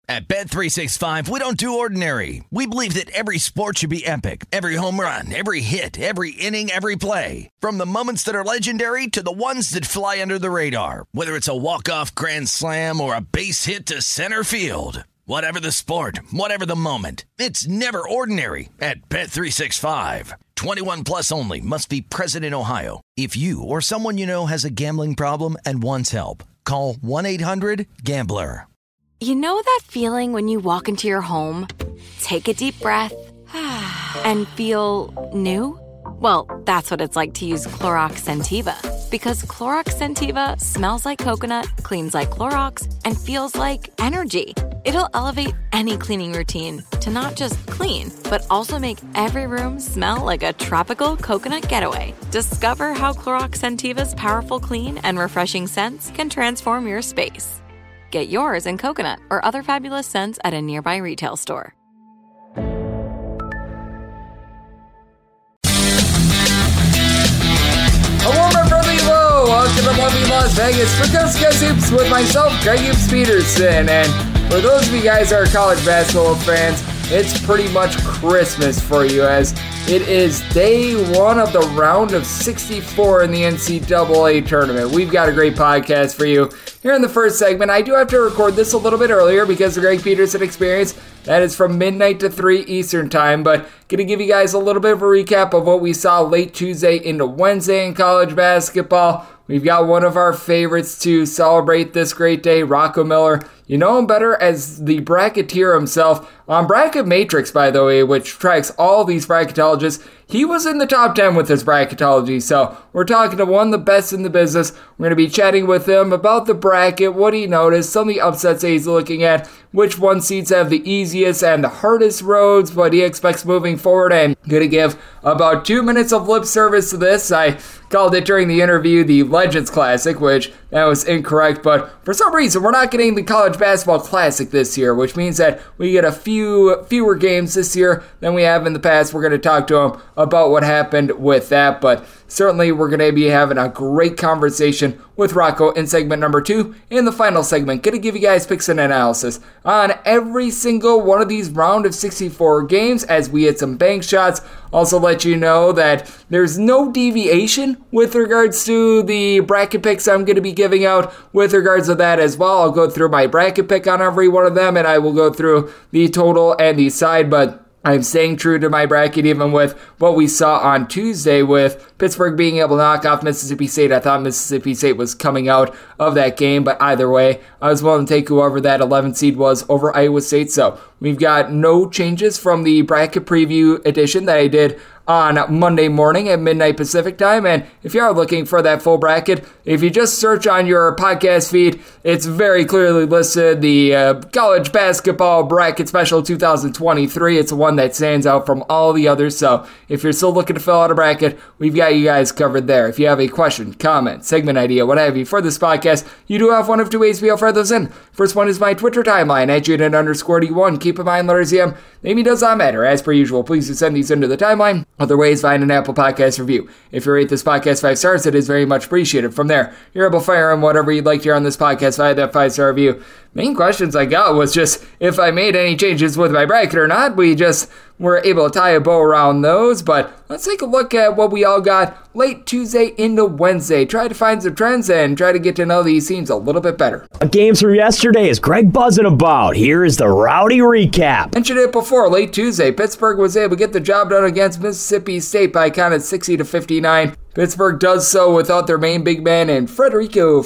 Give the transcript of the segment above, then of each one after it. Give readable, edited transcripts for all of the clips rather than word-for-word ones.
At Bet365, we don't do ordinary. We believe that every sport should be epic. Every home run, every hit, every inning, every play. From the moments that are legendary to the ones that fly under the radar. Whether it's a walk-off grand slam or a base hit to center field. Whatever the sport, whatever the moment. It's never ordinary at Bet365. 21 plus only. Must be present in Ohio. If you or someone you know has a gambling problem and wants help, call 1-800-GAMBLER. You know that feeling when you walk into your home, take a deep breath, and feel new? Well, that's what it's like to use Clorox Scentiva. Because Clorox Scentiva smells like coconut, cleans like Clorox, and feels like energy. It'll elevate any cleaning routine to not just clean, but also make every room smell like a tropical coconut getaway. Discover how Clorox Scentiva's powerful clean and refreshing scents can transform your space. Get yours in coconut or other fabulous scents at a nearby retail store. A warm and friendly hello! Welcome to lovely Las Vegas for Coast Guys Hoops with myself, Greg Hoops Peterson. And for those of you guys that are college basketball fans, it's pretty much Christmas for you, as it is day one of the round of 64 in the NCAA tournament. We've got a great podcast for you. Here in the first segment, I do have to record this a little bit earlier because the Greg Peterson Experience, that is from midnight to 3 Eastern time, but going to give you guys a little bit of a recap of what we saw late Tuesday into Wednesday in college basketball. We've got one of our favorites to celebrate this great day, Rocco Miller. You know him better as the bracketeer himself on Bracket Matrix, by the way, which tracks all these bracketologists. He was in the top 10 with his bracketology, so we're talking to one of the best in the business. We're going to be chatting with him about the bracket, what he noticed, some of the upsets that he's looking at, which one seeds have the easiest and the hardest roads, what he expects moving forward, and going to give about 2 minutes of lip service to this. I called it during the interview the Legends Classic, which that was incorrect, but for some reason we're not getting the College Basketball Classic this year, which means that we get a fewer games this year than we have in the past. We're going to talk to him about what happened with that, but certainly we're going to be having a great conversation with Rocco in segment number 2. In the final segment, going to give you guys picks and analysis on every single one of these round of 64 games as we hit some bank shots. Also let you know that there's no deviation with regards to the bracket picks I'm going to be giving out with regards to that as well. I'll go through my bracket pick on every one of them, and I will go through the total and the side, but I'm staying true to my bracket even with what we saw on Tuesday with Pittsburgh being able to knock off Mississippi State. I thought Mississippi State was coming out of that game, but either way, I was willing to take whoever that 11th seed was over Iowa State. So we've got no changes from the bracket preview edition that I did on Monday morning at midnight Pacific time. And if you are looking for that full bracket, if you just search on your podcast feed, it's very clearly listed, the College Basketball Bracket Special 2023. It's the one that stands out from all the others. So if you're still looking to fill out a bracket, we've got you guys covered there. If you have a question, comment, segment idea, what have you for this podcast, you do have one of two ways to be able to throw those in. First one is my Twitter timeline at Jaden_D1. Keep in mind, letters EM, maybe does not matter. As per usual, please do send these into the timeline. Other ways, find an Apple Podcast review. If you rate this podcast 5 stars, it is very much appreciated. From there, you're able to fire in whatever you'd like to hear on this podcast via that 5-star review. Main questions I got was just if I made any changes with my bracket or not. We just were able to tie a bow around those, but let's take a look at what we all got late Tuesday into Wednesday. Try to find some trends and try to get to know these teams a little bit better. Games from yesterday is Greg buzzing about. Here is the rowdy recap. Mentioned it before, late Tuesday, Pittsburgh was able to get the job done against Mississippi State by a count of 60-59. Pittsburgh does so without their main big man and Frederico,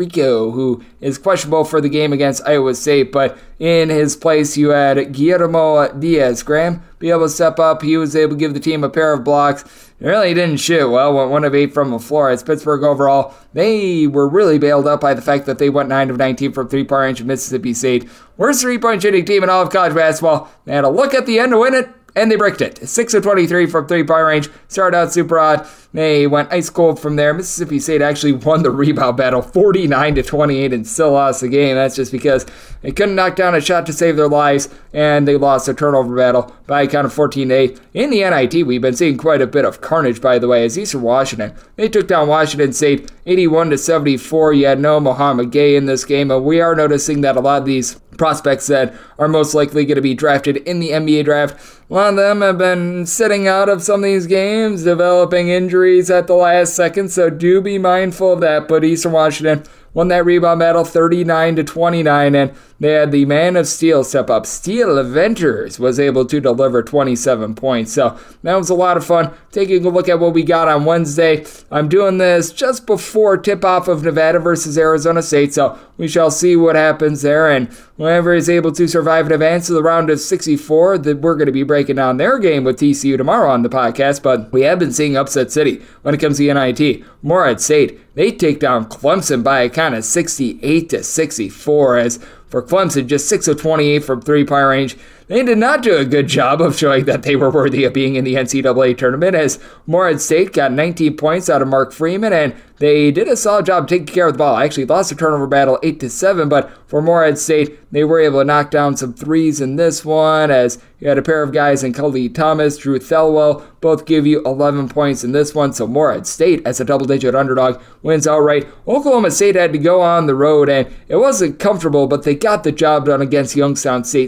who is questionable for the game against Iowa State, but in his place you had Guillermo Diaz. Graham be able to step up. He was able to give the team a pair of blocks. It really didn't shoot well. Went 1 of 8 from the floor. As Pittsburgh overall, they were really bailed up by the fact that they went 9 of 19 from three-point range of Mississippi State. Worst three-point shooting team in all of college basketball. They had a look at the end to win it, and they bricked it. 6 of 23 from three-point range. Started out super hot. They went ice cold from there. Mississippi State actually won the rebound battle 49-28 and still lost the game. That's just because they couldn't knock down a shot to save their lives, and they lost a turnover battle by a count of 14-8. In the NIT, we've been seeing quite a bit of carnage, by the way, as Eastern Washington, they took down Washington State 81-74. You had no Mohamed Gay in this game, and we are noticing that a lot of these prospects that are most likely going to be drafted in the NBA draft. A lot of them have been sitting out of some of these games, developing injuries at the last second, so do be mindful of that. But Eastern Washington won that rebound battle 39-29, and they had the man of steel step up. Steel Avengers was able to deliver 27 points, so that was a lot of fun. Taking a look at what we got on Wednesday, I'm doing this just before tip-off of Nevada versus Arizona State, so we shall see what happens there, and whoever is able to survive and advance to the round of 64, that we're going to be breaking down their game with TCU tomorrow on the podcast. But we have been seeing upset city when it comes to NIT. Morehead State, they take down Clemson by a count of 68-64, as for Clemson, just 6 of 28 from three-point range. They did not do a good job of showing that they were worthy of being in the NCAA tournament, as Morehead State got 19 points out of Mark Freeman, and they did a solid job taking care of the ball. Actually lost a turnover battle 8-7, but for Morehead State, they were able to knock down some threes in this one, as you had a pair of guys in Khalid Thomas, Drew Thelwell, both give you 11 points in this one. So Morehead State, as a double-digit underdog, wins outright. Oklahoma State had to go on the road, and it wasn't comfortable, but they got the job done against Youngstown State,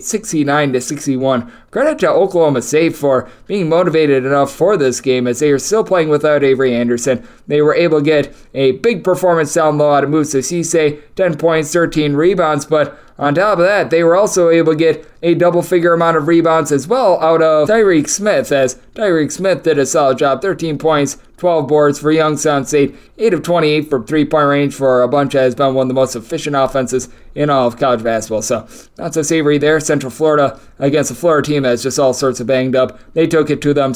69-61. Credit to Oklahoma State for being motivated enough for this game, as they are still playing without Avery Anderson. They were able to get a big performance down low out of Musa Cisse, 10 points, 13 rebounds, but on top of that, they were also able to get a double-figure amount of rebounds as well out of Tyreek Smith, as Tyreek Smith did a solid job, 13 points, 12 boards for Youngstown State, 8 of 28 from three-point range for a bunch that has been one of the most efficient offenses in all of college basketball. So, not so savory there. Central Florida against a Florida team that's just all sorts of banged up. They took it to them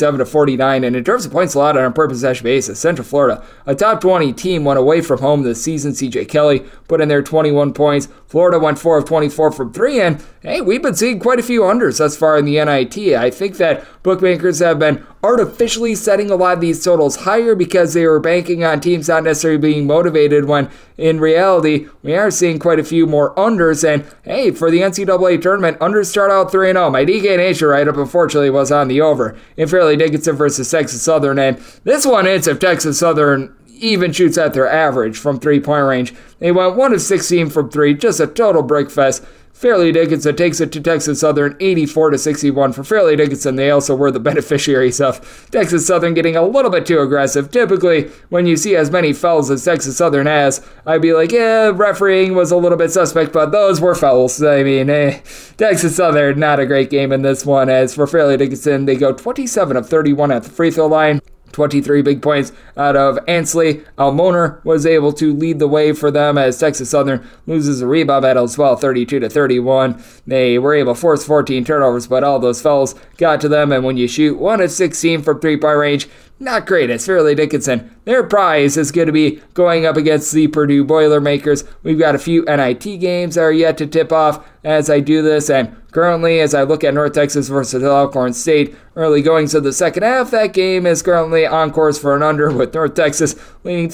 67-49, and in terms of points allowed on a per possession basis, Central Florida, a top 20 team, went away from home this season. CJ Kelly put in their 21 points. Florida went 4 of 24 from 3, and hey, we've been seeing quite a few unders thus far in the NIT. I think that bookmakers have been artificially setting a lot of these totals higher because they were banking on teams not necessarily being motivated, when in reality, we are seeing quite a few more unders. And hey, for the NCAA tournament, unders start out 3-0. My DK Nation write-up, unfortunately, was on the over in Fairleigh Dickinson versus Texas Southern, and this one hits if Texas Southern even shoots at their average from three-point range. They went 1 of 16 from 3, just a total brick fest. Fairleigh Dickinson takes it to Texas Southern 84-61. For Fairleigh Dickinson, they also were the beneficiaries of Texas Southern getting a little bit too aggressive. Typically, when you see as many fouls as Texas Southern has, I'd be like, refereeing was a little bit suspect, but those were fouls. I mean, Texas Southern, not a great game in this one. As for Fairleigh Dickinson, they go 27 of 31 at the free throw line. 23 big points out of Ansley. Almoner was able to lead the way for them, as Texas Southern loses a rebound battle as well, 32-31. They were able to force 14 turnovers, but all those fouls got to them, and when you shoot 1 of 16 from three-point range, not great. As Fairleigh Dickinson, their prize is going to be going up against the Purdue Boilermakers. We've got a few NIT games that are yet to tip off as I do this, and currently, as I look at North Texas versus Alcorn State, early goings of the second half, that game is currently on course for an under, with North Texas leading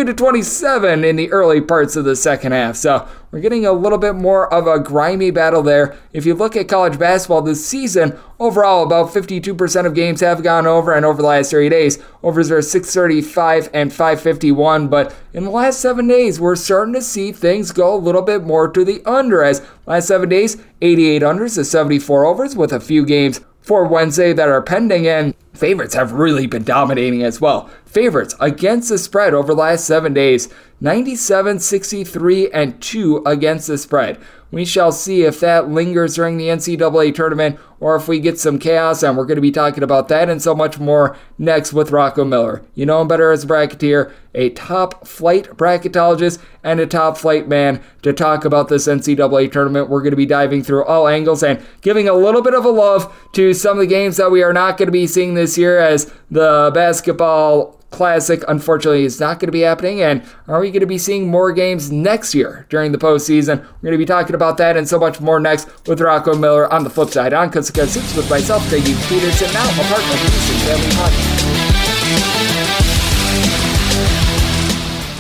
32-27 in the early parts of the second half. So we're getting a little bit more of a grimy battle there. If you look at college basketball this season, overall, about 52% of games have gone over, and over the last 30 days, overs are 635 and 551, but in the last 7 days, we're starting to see things go a little bit more to the under, as last 7 days, 88 unders to 74 overs, with a few games for Wednesday that are pending, and favorites have really been dominating as well. Favorites against the spread over the last 7 days, 97, 63, and 2 against the spread. We shall see if that lingers during the NCAA tournament or if we get some chaos, and we're going to be talking about that and so much more next with Rocco Miller. You know him better as a bracketeer, a top-flight bracketologist, and a top-flight man to talk about this NCAA tournament. We're going to be diving through all angles and giving a little bit of a love to some of the games that we are not going to be seeing this year, as the basketball Classic, unfortunately, is not going to be happening. And are we going to be seeing more games next year during the postseason? We're going to be talking about that and so much more next with Rocco Miller on the flip side. On Coast to Coast Hoops with myself, Greg Peterson, now a part of the Houston Family Podcast.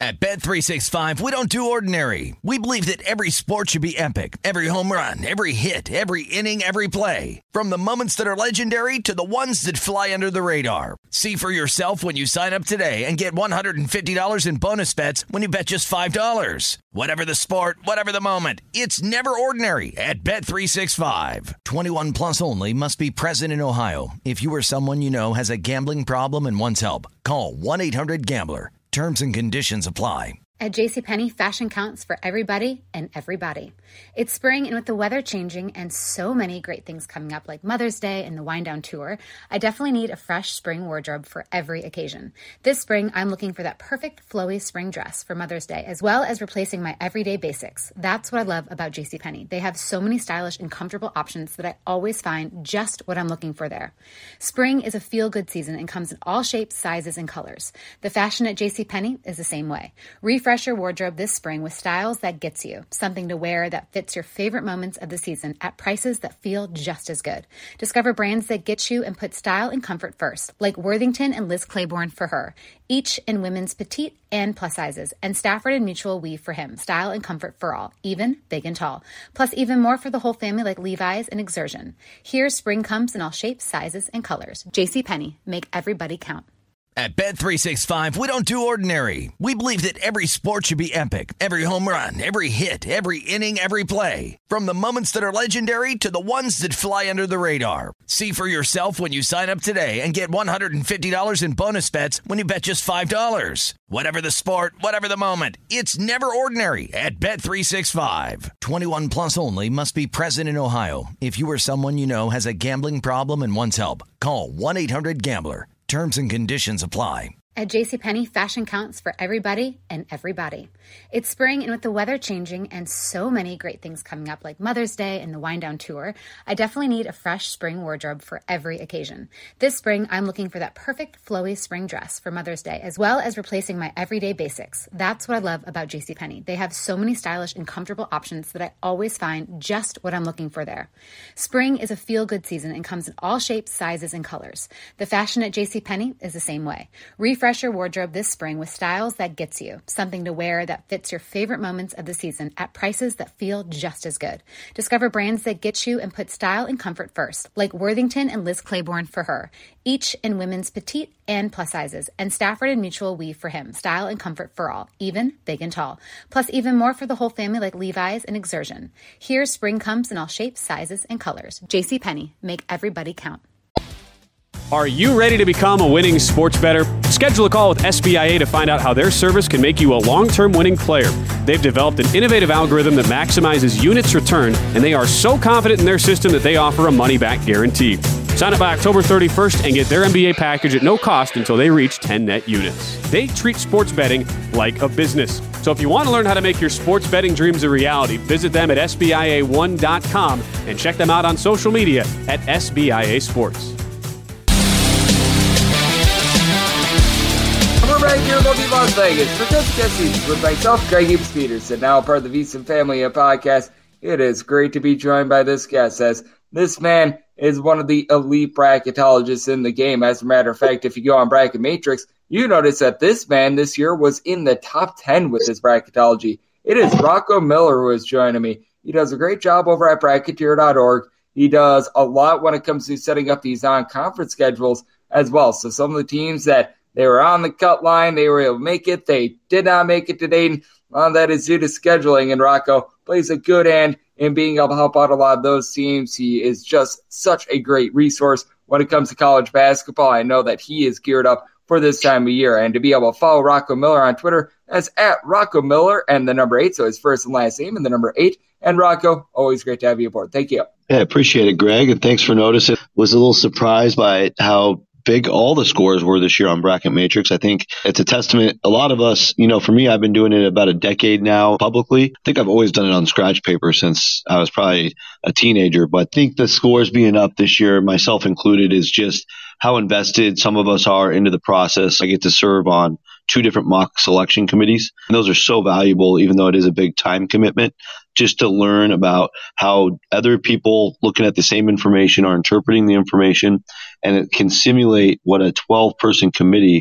At Bet365, we don't do ordinary. We believe that every sport should be epic. Every home run, every hit, every inning, every play. From the moments that are legendary to the ones that fly under the radar. See for yourself when you sign up today and get $150 in bonus bets when you bet just $5. Whatever the sport, whatever the moment, it's never ordinary at Bet365. 21 plus only. Must be present in Ohio. If you or someone you know has a gambling problem and wants help, call 1-800-GAMBLER. Terms and conditions apply. At JCPenney, fashion counts for everybody and everybody. It's spring, and with the weather changing and so many great things coming up like Mother's Day and the Wind Down Tour, I definitely need a fresh spring wardrobe for every occasion. This spring, I'm looking for that perfect flowy spring dress for Mother's Day, as well as replacing my everyday basics. That's what I love about JCPenney. They have so many stylish and comfortable options that I always find just what I'm looking for there. Spring is a feel-good season and comes in all shapes, sizes, and colors. The fashion at JCPenney is the same way. Refresh your wardrobe this spring with styles that gets you, something to wear that fits your favorite moments of the season at prices that feel just as good. Discover brands that get you and put style and comfort first, like Worthington and Liz Claiborne for her, each in women's petite and plus sizes, and Stafford and Mutual Weave for him, style and comfort for all, even big and tall. Plus even more for the whole family like Levi's and Exertion. Here, spring comes in all shapes, sizes, and colors. JCPenney, make everybody count. At Bet365, we don't do ordinary. We believe that every sport should be epic. Every home run, every hit, every inning, every play. From the moments that are legendary to the ones that fly under the radar. See for yourself when you sign up today and get $150 in bonus bets when you bet just $5. Whatever the sport, whatever the moment, it's never ordinary at Bet365. 21 plus only. Must be present in Ohio. If you or someone you know has a gambling problem and wants help, call 1-800-GAMBLER. Terms and conditions apply. At JCPenney, fashion counts for everybody and everybody. It's spring, and with the weather changing and so many great things coming up like Mother's Day and the Wind Down Tour, I definitely need a fresh spring wardrobe for every occasion. This spring, I'm looking for that perfect flowy spring dress for Mother's Day, as well as replacing my everyday basics. That's what I love about JCPenney. They have so many stylish and comfortable options that I always find just what I'm looking for there. Spring is a feel-good season and comes in all shapes, sizes, and colors. The fashion at JCPenney is the same way. Refresh your wardrobe this spring with styles that gets you, something to wear that fits your favorite moments of the season at prices that feel just as good. Discover brands that get you and put style and comfort first, like Worthington and Liz Claiborne for her, each in women's petite and plus sizes, and Stafford and Mutual Weave for him, style and comfort for all, even big and tall. Plus even more for the whole family like Levi's and Exertion. Here, spring comes in all shapes, sizes, and colors. JCPenney, make everybody count. Are you ready to become a winning sports bettor? Schedule a call with SBIA to find out how their service can make you a long-term winning player. They've developed an innovative algorithm that maximizes units returned, and they are so confident in their system that they offer a money-back guarantee. Sign up by October 31st and get their MBA package at no cost until they reach 10 net units. They treat sports betting like a business. So if you want to learn how to make your sports betting dreams a reality, visit them at SBIA1.com and check them out on social media at SBIA Sports. We're right here in lovely Las Vegas for Coach Jesse's with myself, Greg Gibbs Peterson, now part of the VSiN Family podcast. It is great to be joined by this guest, as this man is one of the elite bracketologists in the game. As a matter of fact, if you go on Bracket Matrix, you notice that this man this year was in the top 10 with his bracketology. It is Rocco Miller who is joining me. He does a great job over at Bracketeer.org. He does a lot when it comes to setting up these non-conference schedules as well. So some of the teams that they were on the cut line, they were able to make it. They did not make it to Dayton. That is due to scheduling, and Rocco plays a good hand in being able to help out a lot of those teams. He is just such a great resource when it comes to college basketball. I know that he is geared up for this time of year. And to be able to follow Rocco Miller on Twitter, that's at Rocco Miller and the number 8, so his first and last name and the number 8. And Rocco, always great to have you aboard. Thank you. Yeah, appreciate it, Greg, and thanks for noticing. Was a little surprised by how big all the scores were this year on Bracket Matrix. I think it's a testament. A lot of us, for me, I've been doing it about a decade now publicly. I think I've always done it on scratch paper since I was probably a teenager. But I think the scores being up this year, myself included, is just how invested some of us are into the process. I get to serve on 2 different mock selection committees. And those are so valuable, even though it is a big time commitment, just to learn about how other people looking at the same information are interpreting the information. And it can simulate what a 12-person committee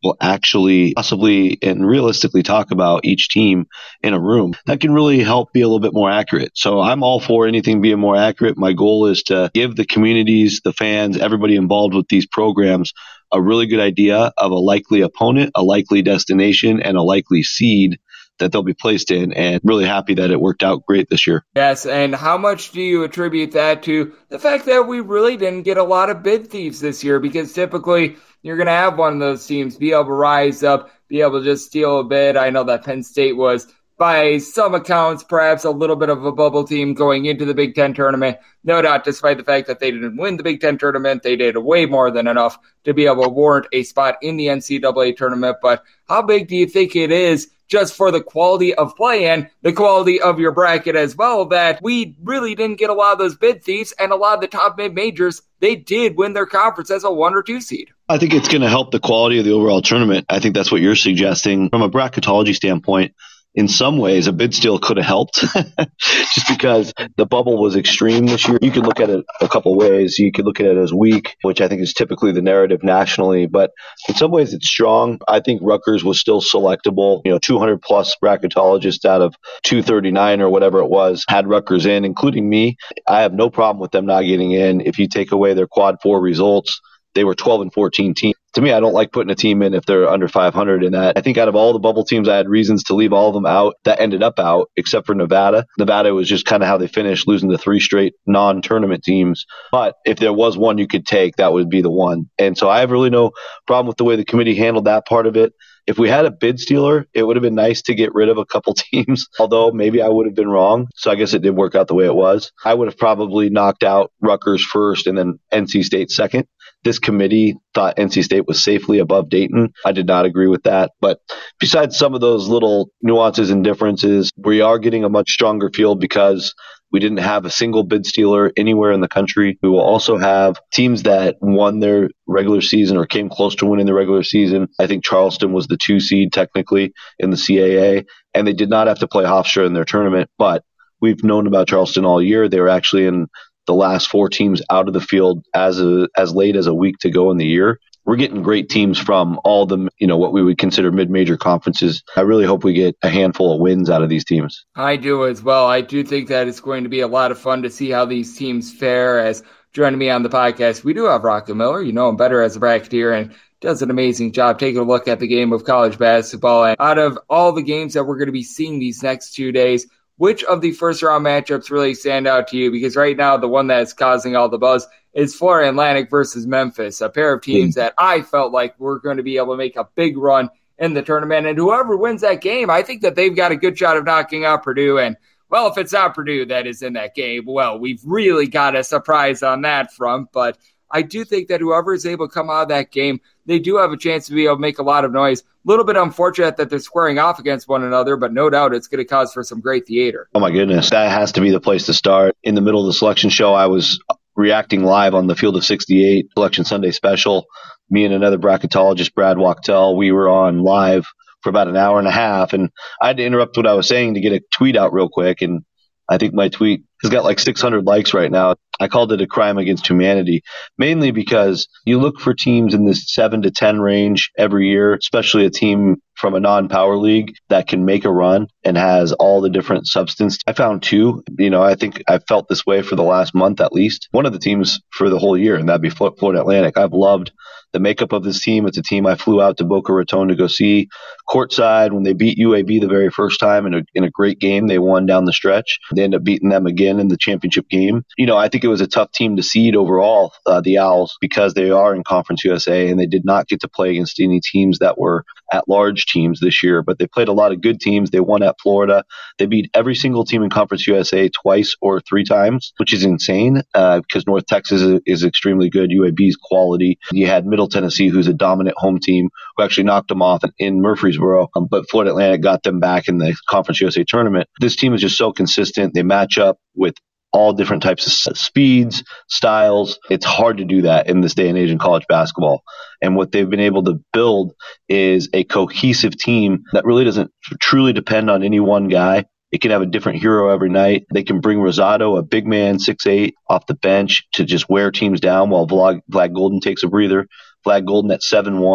will actually possibly and realistically talk about each team in a room. That can really help be a little bit more accurate. So I'm all for anything being more accurate. My goal is to give the communities, the fans, everybody involved with these programs a really good idea of a likely opponent, a likely destination, and a likely seed that they'll be placed in, and really happy that it worked out great this year. Yes, and how much do you attribute that to the fact that we really didn't get a lot of bid thieves this year? Because typically you're going to have one of those teams be able to rise up, be able to just steal a bid. I know that Penn State was, by some accounts, perhaps a little bit of a bubble team going into the Big Ten tournament. No doubt, despite the fact that they didn't win the Big Ten tournament, they did way more than enough to be able to warrant a spot in the NCAA tournament. But how big do you think it is just for the quality of play and the quality of your bracket as well, that we really didn't get a lot of those bid thieves, and a lot of the top mid-majors, they did win their conference as a 1 or 2 seed? I think it's going to help the quality of the overall tournament. I think that's what you're suggesting. From a bracketology standpoint, in some ways, a bid steal could have helped just because the bubble was extreme this year. You could look at it a couple ways. You could look at it as weak, which I think is typically the narrative nationally. But in some ways, it's strong. I think Rutgers was still selectable. 200 plus bracketologists out of 239 or whatever it was had Rutgers in, including me. I have no problem with them not getting in. If you take away their quad 4 results, they were 12 and 14 teams. To me, I don't like putting a team in if they're under 500 in that. I think out of all the bubble teams, I had reasons to leave all of them out that ended up out, except for Nevada. Nevada was just kind of how they finished, losing to 3 straight non-tournament teams. But if there was one you could take, that would be the one. And so I have really no problem with the way the committee handled that part of it. If we had a bid stealer, it would have been nice to get rid of a couple teams, although maybe I would have been wrong. So I guess it did work out the way it was. I would have probably knocked out Rutgers first and then NC State second. This committee thought NC State was safely above Dayton. I did not agree with that. But besides some of those little nuances and differences, we are getting a much stronger field because we didn't have a single bid stealer anywhere in the country. We will also have teams that won their regular season or came close to winning the regular season. I think Charleston was the 2 seed technically in the CAA, and they did not have to play Hofstra in their tournament. But we've known about Charleston all year. They were actually in the last 4 teams out of the field as late as a week to go in the year. We're getting great teams from all the, what we would consider mid-major conferences. I really hope we get a handful of wins out of these teams. I do as well. I do think that it's going to be a lot of fun to see how these teams fare. As joining me on the podcast, we do have Rocco Miller. You know him better as a bracketeer and does an amazing job taking a look at the game of college basketball. And out of all the games that we're going to be seeing these next 2 days, which of the first-round matchups really stand out to you? Because right now, the one that's causing all the buzz is Florida Atlantic versus Memphis, a pair of teams that I felt like were going to be able to make a big run in the tournament. And whoever wins that game, I think that they've got a good shot of knocking out Purdue. And, well, if it's not Purdue that is in that game, well, we've really got a surprise on that front. But I do think that whoever is able to come out of that game, they do have a chance to be able to make a lot of noise. A little bit unfortunate that they're squaring off against one another, but no doubt it's going to cause for some great theater. Oh, my goodness. That has to be the place to start. In the middle of the selection show, I was reacting live on the Field of 68 Selection Sunday special. Me and another bracketologist, Brad Wachtel, we were on live for about an hour and a half, and I had to interrupt what I was saying to get a tweet out real quick, and I think my tweet has got like 600 likes right now. I called it a crime against humanity, mainly because you look for teams in this 7 to 10 range every year, especially a team from a non-power league that can make a run and has all the different substance. I found 2. I think I've felt this way for the last month at least. One of the teams for the whole year, and that'd be Florida Atlantic. I've loved the makeup of this team. It's a team I flew out to Boca Raton to go see courtside when they beat UAB the very first time in a great game. They won down the stretch. They ended up beating them again in the championship game. I think it was a tough team to seed overall, the Owls, because they are in Conference USA and they did not get to play against any teams that were at-large teams this year, but they played a lot of good teams. They won at Florida. They beat every single team in Conference USA twice or 3 times, which is insane because North Texas is extremely good. UAB's quality. You had Middle Tennessee, who's a dominant home team, who actually knocked them off in Murfreesboro, but Florida Atlantic got them back in the Conference USA tournament. This team is just so consistent. They match up with all different types of speeds, styles. It's hard to do that in this day and age in college basketball. And what they've been able to build is a cohesive team that really doesn't truly depend on any one guy. It can have a different hero every night. They can bring Rosado, a big man, 6'8", off the bench to just wear teams down while Vlad Golden takes a breather. Vlad Golden at 7'1",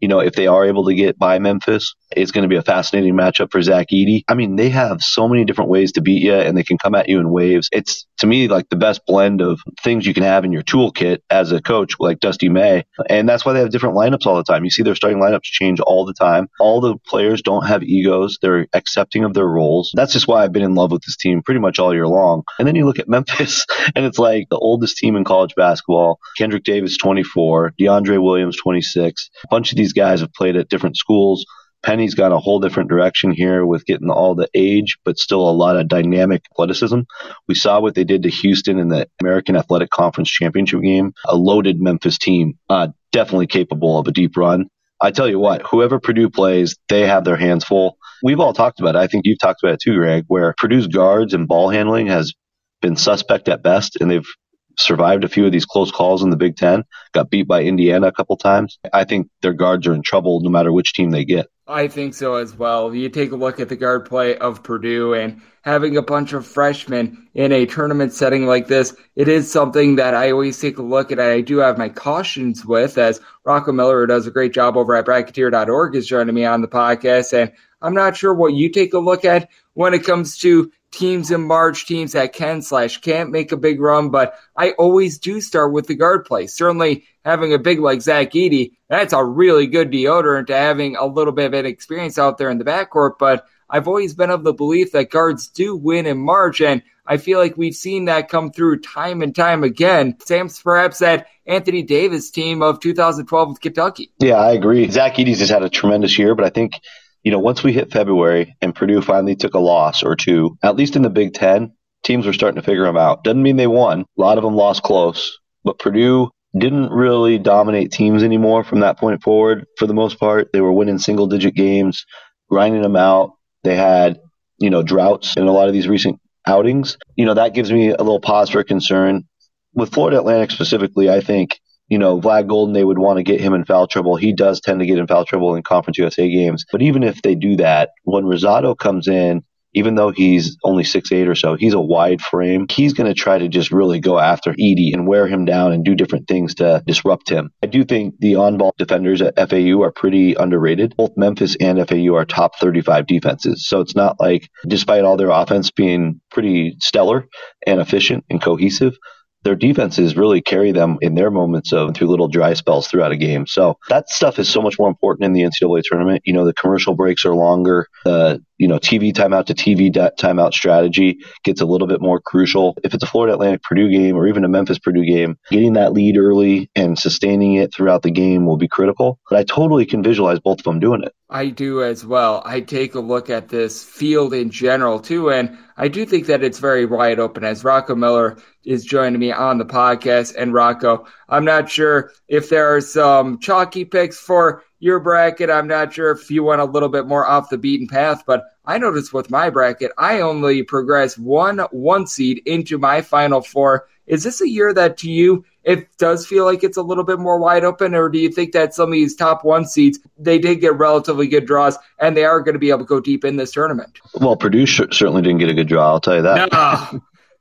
if they are able to get by Memphis, it's going to be a fascinating matchup for Zach Edey. I mean, they have so many different ways to beat you, and they can come at you in waves. It's, to me, like the best blend of things you can have in your toolkit as a coach, like Dusty May. And that's why they have different lineups all the time. You see their starting lineups change all the time. All the players don't have egos. They're accepting of their roles. That's just why I've been in love with this team pretty much all year long. And then you look at Memphis, and it's like the oldest team in college basketball. Kendrick Davis, 24. DeAndre Williams, 26. A bunch of these guys have played at different schools. Penny's gone a whole different direction here with getting all the age, but still a lot of dynamic athleticism. We saw what they did to Houston in the American Athletic Conference Championship game. A loaded Memphis team, definitely capable of a deep run. I tell you what, whoever Purdue plays, they have their hands full. We've all talked about it. I think you've talked about it too, Greg, where Purdue's guards and ball handling has been suspect at best, and they've survived a few of these close calls in the Big Ten, got beat by Indiana a couple times. I think their guards are in trouble no matter which team they get. I think so as well. You take a look at the guard play of Purdue, and having a bunch of freshmen in a tournament setting like this, it is something that I always take a look at. I do have my cautions with, as Rocco Miller, who does a great job over at Bracketeer.org, is joining me on the podcast. And I'm not sure what you take a look at when it comes to teams in March, teams that can/can't make a big run, but I always do start with the guard play. Certainly having a big like Zach Edey, that's a really good deodorant to having a little bit of an experience out there in the backcourt, but I've always been of the belief that guards do win in March, and I feel like we've seen that come through time and time again. Sam's perhaps that Anthony Davis team of 2012 with Kentucky. Yeah, I agree. Zach Edey's just had a tremendous year, but I think once we hit February and Purdue finally took a loss or two, at least in the Big Ten, teams were starting to figure them out. Doesn't mean they won. A lot of them lost close, but Purdue didn't really dominate teams anymore from that point forward. For the most part, they were winning single-digit games, grinding them out. They had, droughts in a lot of these recent outings. That gives me a little pause for concern. With Florida Atlantic specifically, I think Vlad Golden, they would want to get him in foul trouble. He does tend to get in foul trouble in Conference USA games. But even if they do that, when Rosado comes in, even though he's only 6'8" or so, he's a wide frame. He's going to try to just really go after Edey and wear him down and do different things to disrupt him. I do think the on-ball defenders at FAU are pretty underrated. Both Memphis and FAU are top 35 defenses. So it's not like, despite all their offense being pretty stellar and efficient and cohesive, their defenses really carry them in their moments through little dry spells throughout a game. So that stuff is so much more important in the NCAA tournament. The commercial breaks are longer. The TV timeout to TV timeout strategy gets a little bit more crucial. If it's a Florida Atlantic Purdue game or even a Memphis Purdue game, getting that lead early and sustaining it throughout the game will be critical. But I totally can visualize both of them doing it. I do as well. I take a look at this field in general too, and I do think that it's very wide open, as Rocco Miller is joining me on the podcast. And Rocco, I'm not sure if there are some chalky picks for your bracket. I'm not sure if you went a little bit more off the beaten path, but I noticed with my bracket, I only progressed one seed into my Final Four. Is this a year that to you, it does feel like it's a little bit more wide open, or do you think that some of these top one seeds, they did get relatively good draws and they are going to be able to go deep in this tournament? Well, Purdue certainly didn't get a good draw, I'll tell you that. No.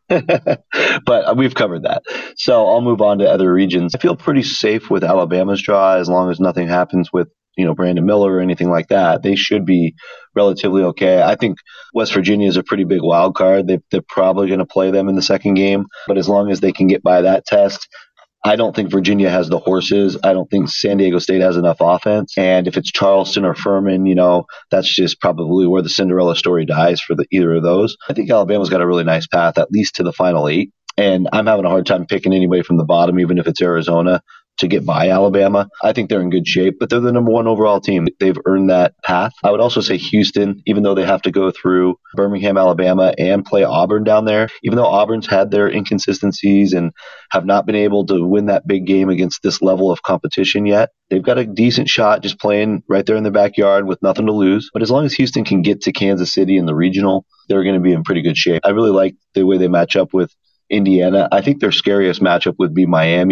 But we've covered that. So I'll move on to other regions. I feel pretty safe with Alabama's draw as long as nothing happens with Brandon Miller or anything like that. They should be relatively okay. I think West Virginia is a pretty big wild card. They're probably going to play them in the second game, but as long as they can get by that test, I don't think Virginia has the horses. I don't think San Diego State has enough offense. And if it's Charleston or Furman, that's just probably where the Cinderella story dies for either of those. I think Alabama's got a really nice path, at least to the Final Eight. And I'm having a hard time picking anybody from the bottom, even if it's Arizona, to get by Alabama. I think they're in good shape, but they're the number one overall team. They've earned that path. I would also say Houston, even though they have to go through Birmingham, Alabama, and play Auburn down there, even though Auburn's had their inconsistencies and have not been able to win that big game against this level of competition yet, they've got a decent shot just playing right there in the backyard with nothing to lose. But as long as Houston can get to Kansas City in the regional, they're going to be in pretty good shape. I really like the way they match up with Indiana. I think their scariest matchup would be Miami.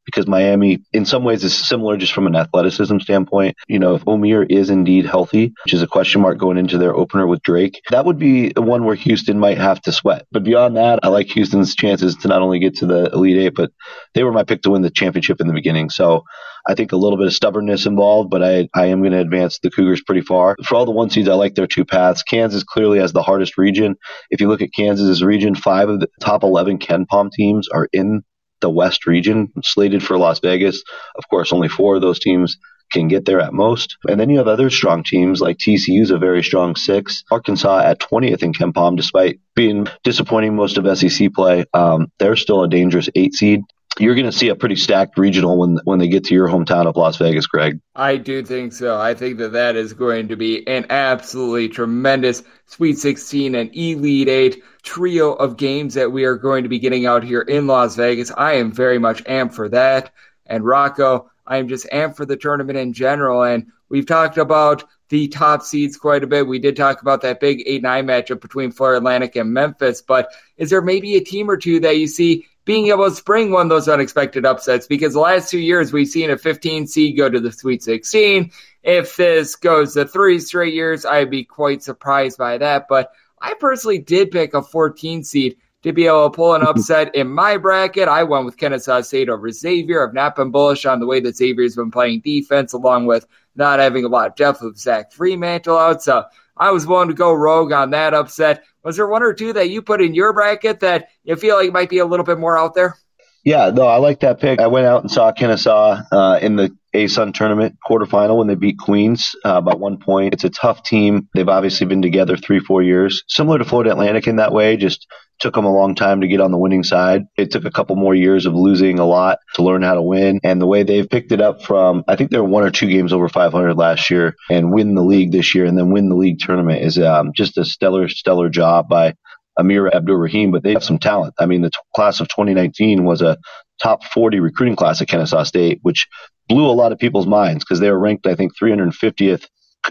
because Miami, in some ways, is similar just from an athleticism standpoint. If Omier is indeed healthy, which is a question mark going into their opener with Drake, that would be one where Houston might have to sweat. But beyond that, I like Houston's chances to not only get to the Elite Eight, but they were my pick to win the championship in the beginning. So I think a little bit of stubbornness involved, but I am going to advance the Cougars pretty far. For all the 1 seeds, I like their 2 paths. Kansas clearly has the hardest region. If you look at Kansas's region, 5 of the top 11 KenPom teams are in the West region, slated for Las Vegas. Of course, only 4 of those teams can get there at most. And then you have other strong teams like TCU's a very strong 6. Arkansas at 20th in KenPom, despite being disappointing most of SEC play. They're still a dangerous 8 seed. You're going to see a pretty stacked regional when they get to your hometown of Las Vegas, Greg. I do think so. I think that is going to be an absolutely tremendous Sweet 16 and Elite 8 trio of games that we are going to be getting out here in Las Vegas. I am very much amped for that. And Rocco, I am just amped for the tournament in general. And we've talked about the top seeds quite a bit. We did talk about that big 8-9 matchup between Florida Atlantic and Memphis. But is there maybe a team or two that you see being able to spring one of those unexpected upsets? Because the last 2 years, we've seen a 15 seed go to the Sweet 16. If this goes to 3 straight years, I'd be quite surprised by that. But I personally did pick a 14 seed to be able to pull an upset in my bracket. I went with Kennesaw State over Xavier. I've not been bullish on the way that Xavier's been playing defense, along with not having a lot of depth with Zach Fremantle out. So I was willing to go rogue on that upset. Was there 1 or 2 that you put in your bracket that you feel like might be a little bit more out there? Yeah, no, I like that pick. I went out and saw Kennesaw in the ASUN tournament quarterfinal when they beat Queens by 1 point. It's a tough team. They've obviously been together 3-4 years. Similar to Florida Atlantic in that way, just took them a long time to get on the winning side. It took a couple more years of losing a lot to learn how to win. And the way they've picked it up from, I think they were 1 or 2 games over 500 last year and win the league this year and then win the league tournament is just a stellar job by Amir Abdur-Rahim, but they have some talent. I mean, the class of 2019 was a top 40 recruiting class at Kennesaw State, which blew a lot of people's minds because they were ranked, I think, 350th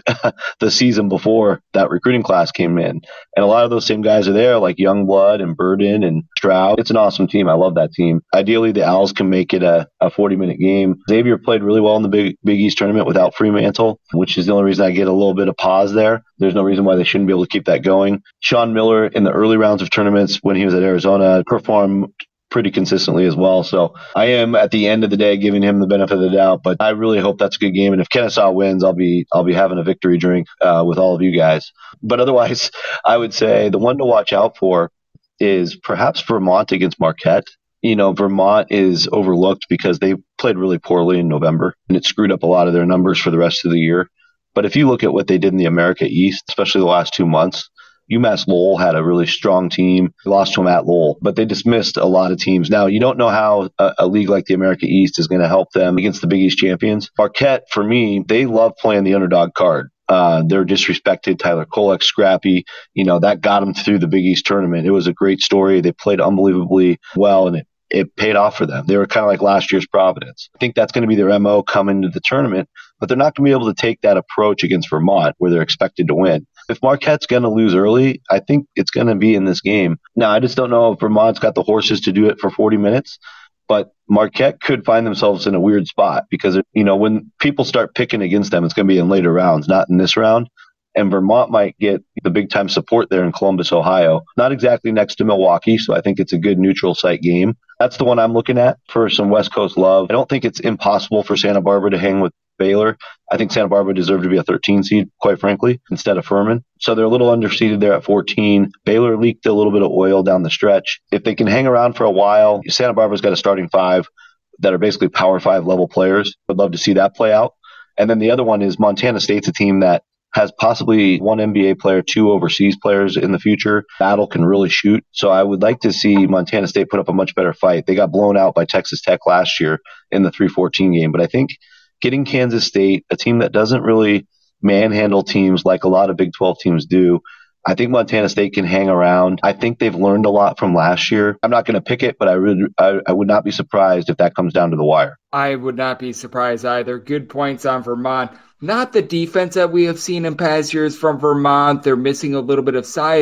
the season before that recruiting class came in. And a lot of those same guys are there, like Youngblood and Burden and Stroud. It's an awesome team. I love that team. Ideally, the Owls can make it a 40-minute game. Xavier played really well in the Big East tournament without Fremantle, which is the only reason I get a little bit of pause there. There's no reason why they shouldn't be able to keep that going. Sean Miller, in the early rounds of tournaments when he was at Arizona, performed pretty consistently as well. So I am at the end of the day giving him the benefit of the doubt, but I really hope that's a good game. And if Kennesaw wins, I'll be having a victory drink with all of you guys. But otherwise, I would say the one to watch out for is perhaps Vermont against Marquette. Vermont is overlooked because they played really poorly in November and it screwed up a lot of their numbers for the rest of the year. But if you look at what they did in the America East, especially the last 2 months, UMass Lowell had a really strong team. They lost to them at Lowell, but they dismissed a lot of teams. Now, you don't know how a league like the America East is going to help them against the Big East champions. Marquette, for me, they love playing the underdog card. They're disrespected. Tyler Kolek, scrappy. That got them through the Big East tournament. It was a great story. They played unbelievably well, and it paid off for them. They were kind of like last year's Providence. I think that's going to be their MO coming to the tournament, but they're not going to be able to take that approach against Vermont where they're expected to win. If Marquette's going to lose early, I think it's going to be in this game. Now, I just don't know if Vermont's got the horses to do it for 40 minutes, but Marquette could find themselves in a weird spot because, when people start picking against them, it's going to be in later rounds, not in this round. And Vermont might get the big-time support there in Columbus, Ohio. Not exactly next to Milwaukee, so I think it's a good neutral site game. That's the one I'm looking at for some West Coast love. I don't think it's impossible for Santa Barbara to hang with Baylor. I think Santa Barbara deserved to be a 13 seed, quite frankly, instead of Furman. So they're a little underseeded there at 14. Baylor leaked a little bit of oil down the stretch. If they can hang around for a while, Santa Barbara's got a starting 5 that are basically Power 5 level players. I'd love to see that play out. And then the other one is Montana State's a team that has possibly 1 NBA player, 2 overseas players in the future. Battle can really shoot. So I would like to see Montana State put up a much better fight. They got blown out by Texas Tech last year in the 3-14 game. But I think getting Kansas State, a team that doesn't really manhandle teams like a lot of Big 12 teams do, I think Montana State can hang around. I think they've learned a lot from last year. I'm not going to pick it, but I would not be surprised if that comes down to the wire. I would not be surprised either. Good points on Vermont. Not the defense that we have seen in past years from Vermont. They're missing a little bit of size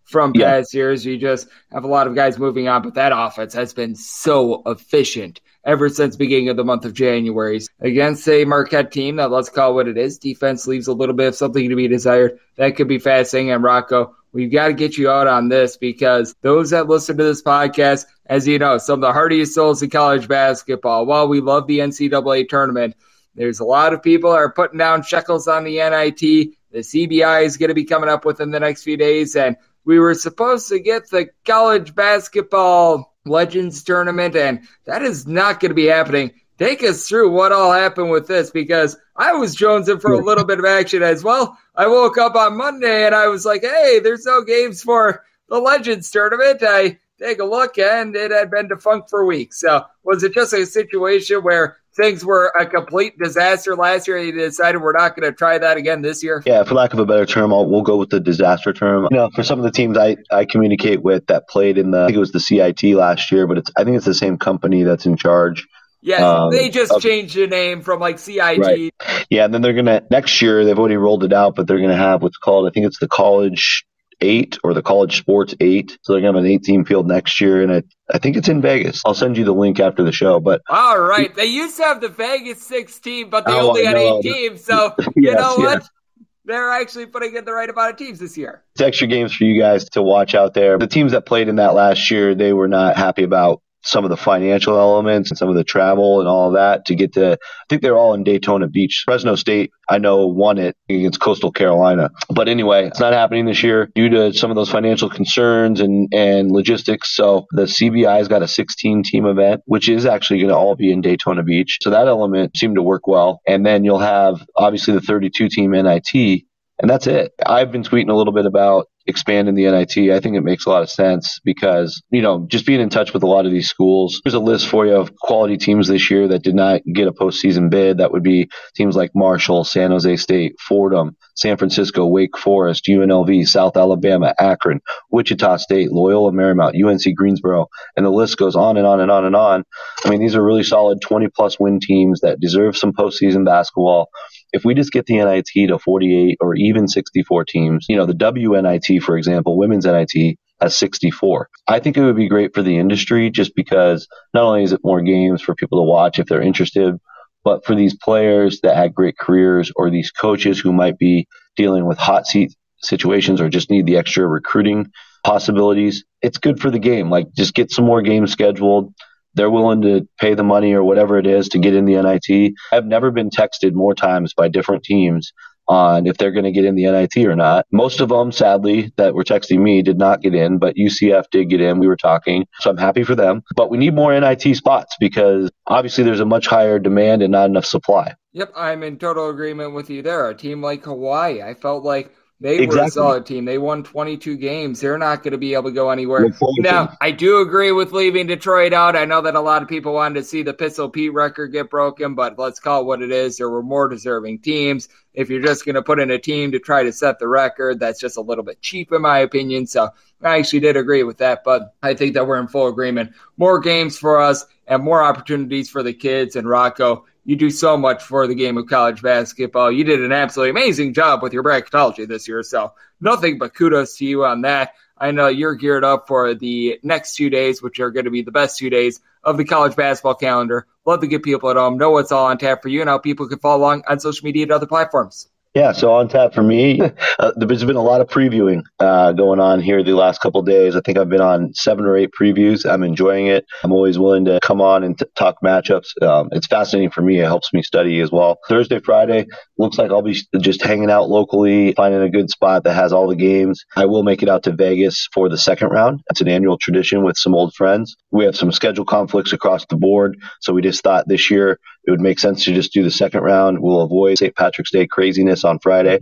from past years. You just have a lot of guys moving on, but that offense has been so efficient ever since beginning of the month of January. Against a Marquette team that, let's call it what it is, defense leaves a little bit of something to be desired. That could be fascinating. And Rocco, we've got to get you out on this because those that listen to this podcast, as you know, some of the hardiest souls in college basketball, while we love the NCAA tournament, there's a lot of people that are putting down shekels on the NIT. The CBI is going to be coming up within the next few days, and we were supposed to get the college basketball Legends tournament, and that is not going to be happening. Take us through what all happened with this, because I was jonesing for a little bit of action as well. I woke up on Monday, and I was like, hey, there's no games for the Legends tournament. I take a look, and it had been defunct for weeks. So was it just a situation where things were a complete disaster last year and you decided we're not going to try that again this year? Yeah, for lack of a better term, we'll go with the disaster term. For some of the teams I communicate with that played in I think it was the CIT last year, but I think it's the same company that's in charge. Yes, they just changed the name from CIT. Right. Yeah, and then they're going to, next year, they've already rolled it out, but they're going to have what's called, I think it's the College 8 or the College Sports 8. So they're going to have an 8-team field next year, and I think it's in Vegas. I'll send you the link after the show. But all right. They used to have the Vegas 16, but they only had 8 teams. So you know what? They're actually putting in the right amount of teams this year. It's extra games for you guys to watch out there. The teams that played in that last year, they were not happy about some of the financial elements and some of the travel and all of that to get to, I think they're all in Daytona Beach. Fresno State, I know, won it against Coastal Carolina. But anyway, it's not happening this year due to some of those financial concerns and logistics. So the CBI's got a 16-team event, which is actually going to all be in Daytona Beach. So that element seemed to work well. And then you'll have, obviously, the 32-team NIT. And that's it. I've been tweeting a little bit about expanding the NIT. I think it makes a lot of sense because, just being in touch with a lot of these schools, there's a list for you of quality teams this year that did not get a postseason bid. That would be teams like Marshall, San Jose State, Fordham, San Francisco, Wake Forest, UNLV, South Alabama, Akron, Wichita State, Loyola Marymount, UNC Greensboro, and the list goes on and on and on and on. I mean, these are really solid 20-plus win teams that deserve some postseason basketball. If we just get the NIT to 48 or even 64 teams, the WNIT, for example, women's NIT has 64. I think it would be great for the industry just because not only is it more games for people to watch if they're interested, but for these players that had great careers or these coaches who might be dealing with hot seat situations or just need the extra recruiting possibilities, it's good for the game. Just get some more games scheduled. They're willing to pay the money or whatever it is to get in the NIT. I've never been texted more times by different teams on if they're going to get in the NIT or not. Most of them, sadly, that were texting me did not get in, but UCF did get in. We were talking, so I'm happy for them. But we need more NIT spots because obviously there's a much higher demand and not enough supply. Yep, I'm in total agreement with you there. A team like Hawaii, I felt like they were a solid team. They won 22 games. They're not going to be able to go anywhere. Now, I do agree with leaving Detroit out. I know that a lot of people wanted to see the Pistol Pete record get broken, but let's call it what it is. There were more deserving teams. If you're just going to put in a team to try to set the record, that's just a little bit cheap in my opinion. So I actually did agree with that, but I think that we're in full agreement. More games for us and more opportunities for the kids. And Rocco, you do so much for the game of college basketball. You did an absolutely amazing job with your bracketology this year, so nothing but kudos to you on that. I know you're geared up for the next 2 days, which are going to be the best 2 days of the college basketball calendar. Love to get people at home know what's all on tap for you and how people can follow along on social media and other platforms. Yeah, so on tap for me, there's been a lot of previewing going on here the last couple of days. I think I've been on 7 or 8 previews. I'm enjoying it. I'm always willing to come on and talk matchups. It's fascinating for me. It helps me study as well. Thursday, Friday, looks like I'll be just hanging out locally, finding a good spot that has all the games. I will make it out to Vegas for the second round. It's an annual tradition with some old friends. We have some schedule conflicts across the board, so we just thought this year it would make sense to just do the second round. We'll avoid St. Patrick's Day craziness on Friday.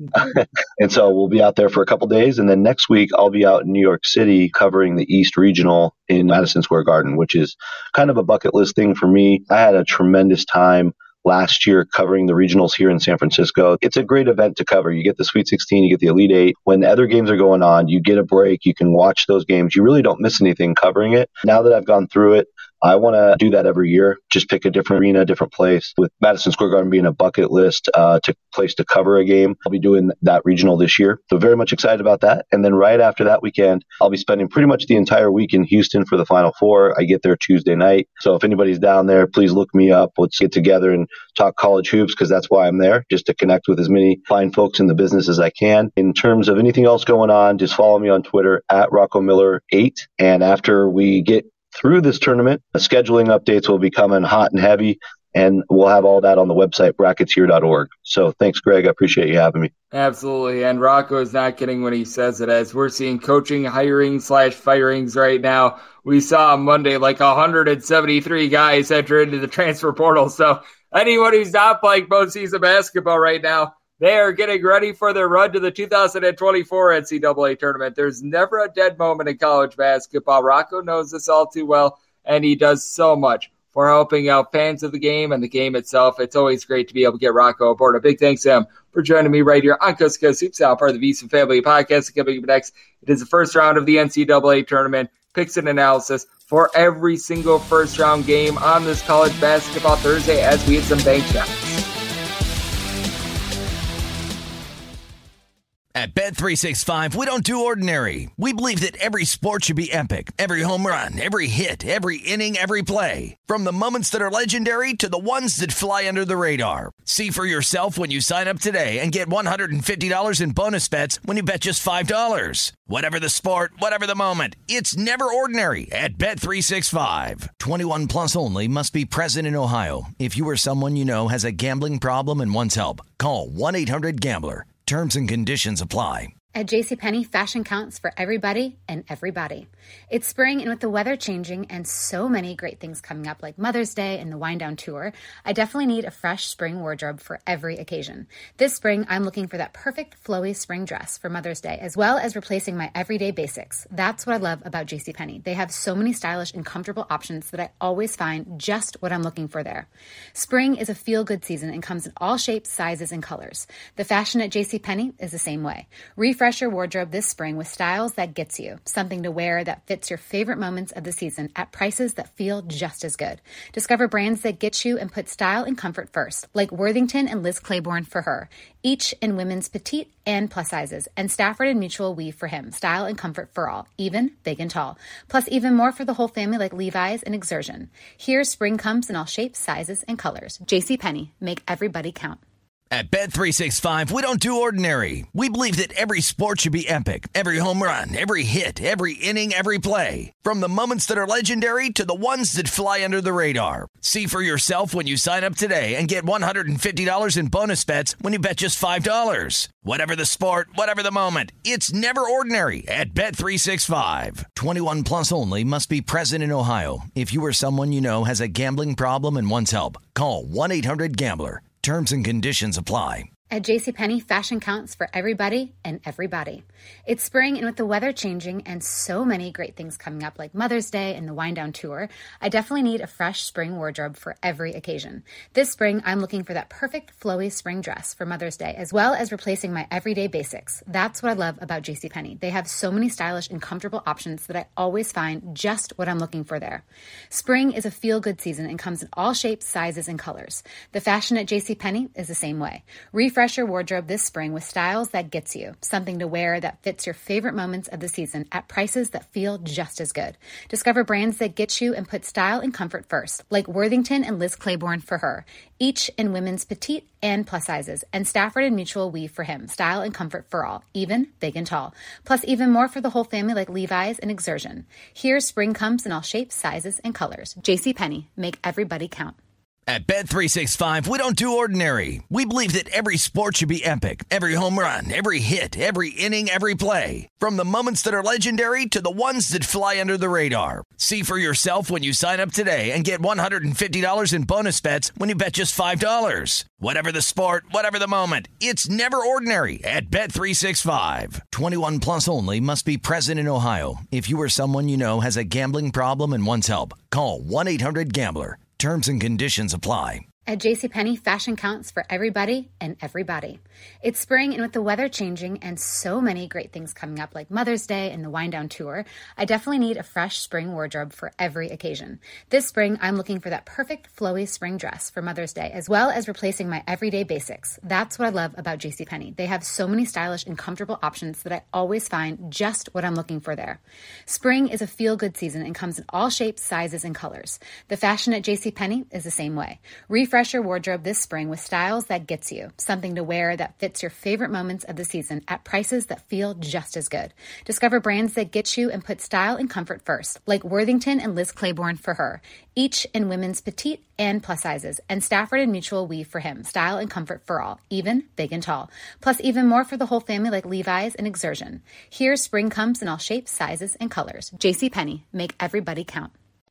And so we'll be out there for a couple days. And then next week, I'll be out in New York City covering the East Regional in Madison Square Garden, which is kind of a bucket list thing for me. I had a tremendous time last year covering the regionals here in San Francisco. It's a great event to cover. You get the Sweet 16, you get the Elite 8. When the other games are going on, you get a break. You can watch those games. You really don't miss anything covering it. Now that I've gone through it, I want to do that every year. Just pick a different arena, different place. With Madison Square Garden being a bucket list place to cover a game, I'll be doing that regional this year. So very much excited about that. And then right after that weekend, I'll be spending pretty much the entire week in Houston for the Final Four. I get there Tuesday night. So if anybody's down there, please look me up. Let's get together and talk college hoops, because that's why I'm there, just to connect with as many fine folks in the business as I can. In terms of anything else going on, just follow me on Twitter at RoccoMiller8. And after we get through this tournament, the scheduling updates will be coming hot and heavy, and we'll have all that on the website, bracketshere.org. So thanks, Greg. I appreciate you having me. Absolutely. And Rocco is not kidding when he says it, as we're seeing coaching hiring/firings right now. We saw on Monday like 173 guys enter into the transfer portal. So anyone who's not playing postseason basketball right now, they are getting ready for their run to the 2024 NCAA tournament. There's never a dead moment in college basketball. Rocco knows this all too well, and he does so much for helping out fans of the game and the game itself. It's always great to be able to get Rocco aboard. A big thanks to him for joining me right here on Coast to Coast Hoops, part of the VSiN Family Podcast. Coming up next, it is the first round of the NCAA tournament. Picks and analysis for every single first-round game on this College Basketball Thursday as we hit some bank shots. At Bet365, we don't do ordinary. We believe that every sport should be epic. Every home run, every hit, every inning, every play. From the moments that are legendary to the ones that fly under the radar. See for yourself when you sign up today and get $150 in bonus bets when you bet just $5. Whatever the sport, whatever the moment, it's never ordinary at Bet365. 21 plus only. Must be present in Ohio. If you or someone you know has a gambling problem and wants help, call 1-800-GAMBLER. Terms and conditions apply. At JCPenney, fashion counts for everybody and everybody. It's spring, and with the weather changing and so many great things coming up like Mother's Day and the Wind Down Tour, I definitely need a fresh spring wardrobe for every occasion. This spring, I'm looking for that perfect flowy spring dress for Mother's Day, as well as replacing my everyday basics. That's what I love about JCPenney. They have so many stylish and comfortable options that I always find just what I'm looking for there. Spring is a feel-good season and comes in all shapes, sizes, and colors. The fashion at JCPenney is the same way. Refresh your wardrobe this spring with styles that gets you, something to wear that fits your favorite moments of the season at prices that feel just as good. Discover brands that get you and put style and comfort first, like Worthington and Liz Claiborne for her, each in women's petite and plus sizes, and Stafford and Mutual Weave for him, style and comfort for all, even big and tall. Plus even more for the whole family like Levi's and Exertion. Here, spring comes in all shapes, sizes, and colors. JCPenney, make everybody count. At Bet365, we don't do ordinary. We believe that every sport should be epic. Every home run, every hit, every inning, every play. From the moments that are legendary to the ones that fly under the radar. See for yourself when you sign up today and get $150 in bonus bets when you bet just $5. Whatever the sport, whatever the moment, it's never ordinary at Bet365. 21 plus only. Must be present in Ohio. If you or someone you know has a gambling problem and wants help, call 1-800-GAMBLER. Terms and conditions apply. At JCPenney, fashion counts for everybody and everybody. It's spring, and with the weather changing and so many great things coming up like Mother's Day and the Wind Down Tour, I definitely need a fresh spring wardrobe for every occasion. This spring, I'm looking for that perfect flowy spring dress for Mother's Day, as well as replacing my everyday basics. That's what I love about JCPenney. They have so many stylish and comfortable options that I always find just what I'm looking for there. Spring is a feel-good season and comes in all shapes, sizes, and colors. The fashion at JCPenney is the same way. Refresh your wardrobe this spring with styles that gets you, something to wear that fits your favorite moments of the season at prices that feel just as good. Discover brands that get you and put style and comfort first, like Worthington and Liz Claiborne for her, each in women's petite and plus sizes, and Stafford and Mutual Weave for him, style and comfort for all, even big and tall. Plus even more for the whole family like Levi's and Exertion. Here, spring comes in all shapes, sizes, and colors. JCPenney, make everybody count. At Bet365, we don't do ordinary. We believe that every sport should be epic. Every home run, every hit, every inning, every play. From the moments that are legendary to the ones that fly under the radar. See for yourself when you sign up today and get $150 in bonus bets when you bet just $5. Whatever the sport, whatever the moment, it's never ordinary at Bet365. 21 plus only. Must be present in Ohio. If you or someone you know has a gambling problem and wants help, call 1-800-GAMBLER. Terms and conditions apply. At JCPenney, fashion counts for everybody and everybody. It's spring, and with the weather changing and so many great things coming up like Mother's Day and the Wind Down Tour, I definitely need a fresh spring wardrobe for every occasion. This spring, I'm looking for that perfect flowy spring dress for Mother's Day, as well as replacing my everyday basics. That's what I love about JCPenney. They have so many stylish and comfortable options that I always find just what I'm looking for there. Spring is a feel-good season and comes in all shapes, sizes, and colors. The fashion at JCPenney is the same way. Refresh your wardrobe this spring with styles that gets you, something to wear that fits your favorite moments of the season at prices that feel just as good. Discover brands that get you and put style and comfort first, like Worthington and Liz Claiborne for her, each in women's petite and plus sizes, and Stafford and Mutual weave for him, style and comfort for all, even big and tall. Plus even more for the whole family like Levi's and Exertion. Here, spring comes in all shapes, sizes, and colors. JCPenney, make everybody count.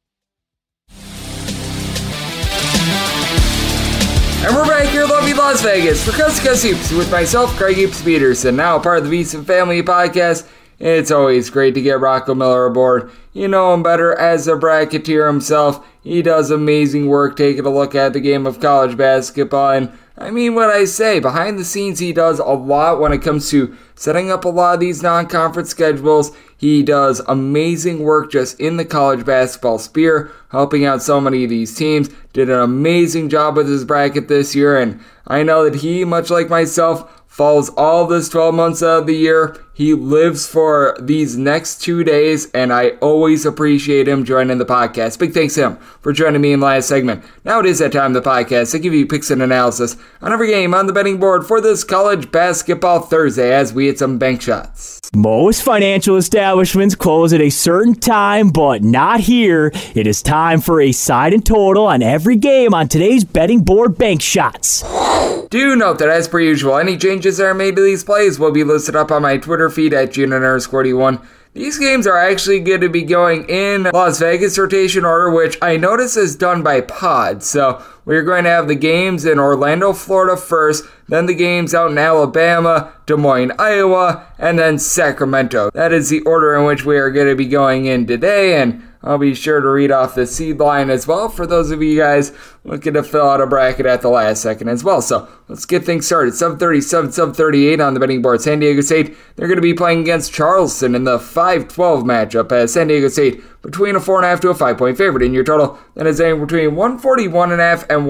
And we're back here in lovely Las Vegas for Coast to Coast Hoops with myself, Greg Hoops Peterson, now part of the VSiN Family Podcast. It's always great to get Rocco Miller aboard. You know him better as a bracketeer himself. He does amazing work taking a look at the game of college basketball, and I mean what I say, behind the scenes he does a lot when it comes to setting up a lot of these non-conference schedules. He does amazing work just in the college basketball sphere, helping out so many of these teams. Did an amazing job with his bracket this year, and I know that he, much like myself, follows all this 12 months out of the year. He lives for these next 2 days, and I always appreciate him joining the podcast. Big thanks to him for joining me in the last segment. Now it is that time of the podcast. I give you picks and analysis on every game on the betting board for this college basketball Thursday as we hit some bank shots. Most financial establishments close at a certain time, but not here. It is time for a side and total on every game on today's betting board bank shots. Do note that, as per usual, any changes that are made to these plays will be listed up on my Twitter feed at June_41. These games are actually going to be going in Las Vegas rotation order, which I notice is done by pod. So we're going to have the games in Orlando, Florida first, then the games out in Alabama, Des Moines, Iowa, and then Sacramento. That is the order in which we are going to be going in today, and I'll be sure to read off the seed line as well for those of you guys looking to fill out a bracket at the last second as well. So let's get things started. 7:37, 7:38 on the betting board. San Diego State, they're going to be playing against Charleston in the 5-12 matchup as San Diego State between a 4.5 to a 5-point favorite. In your total, that is anywhere between 141.5 and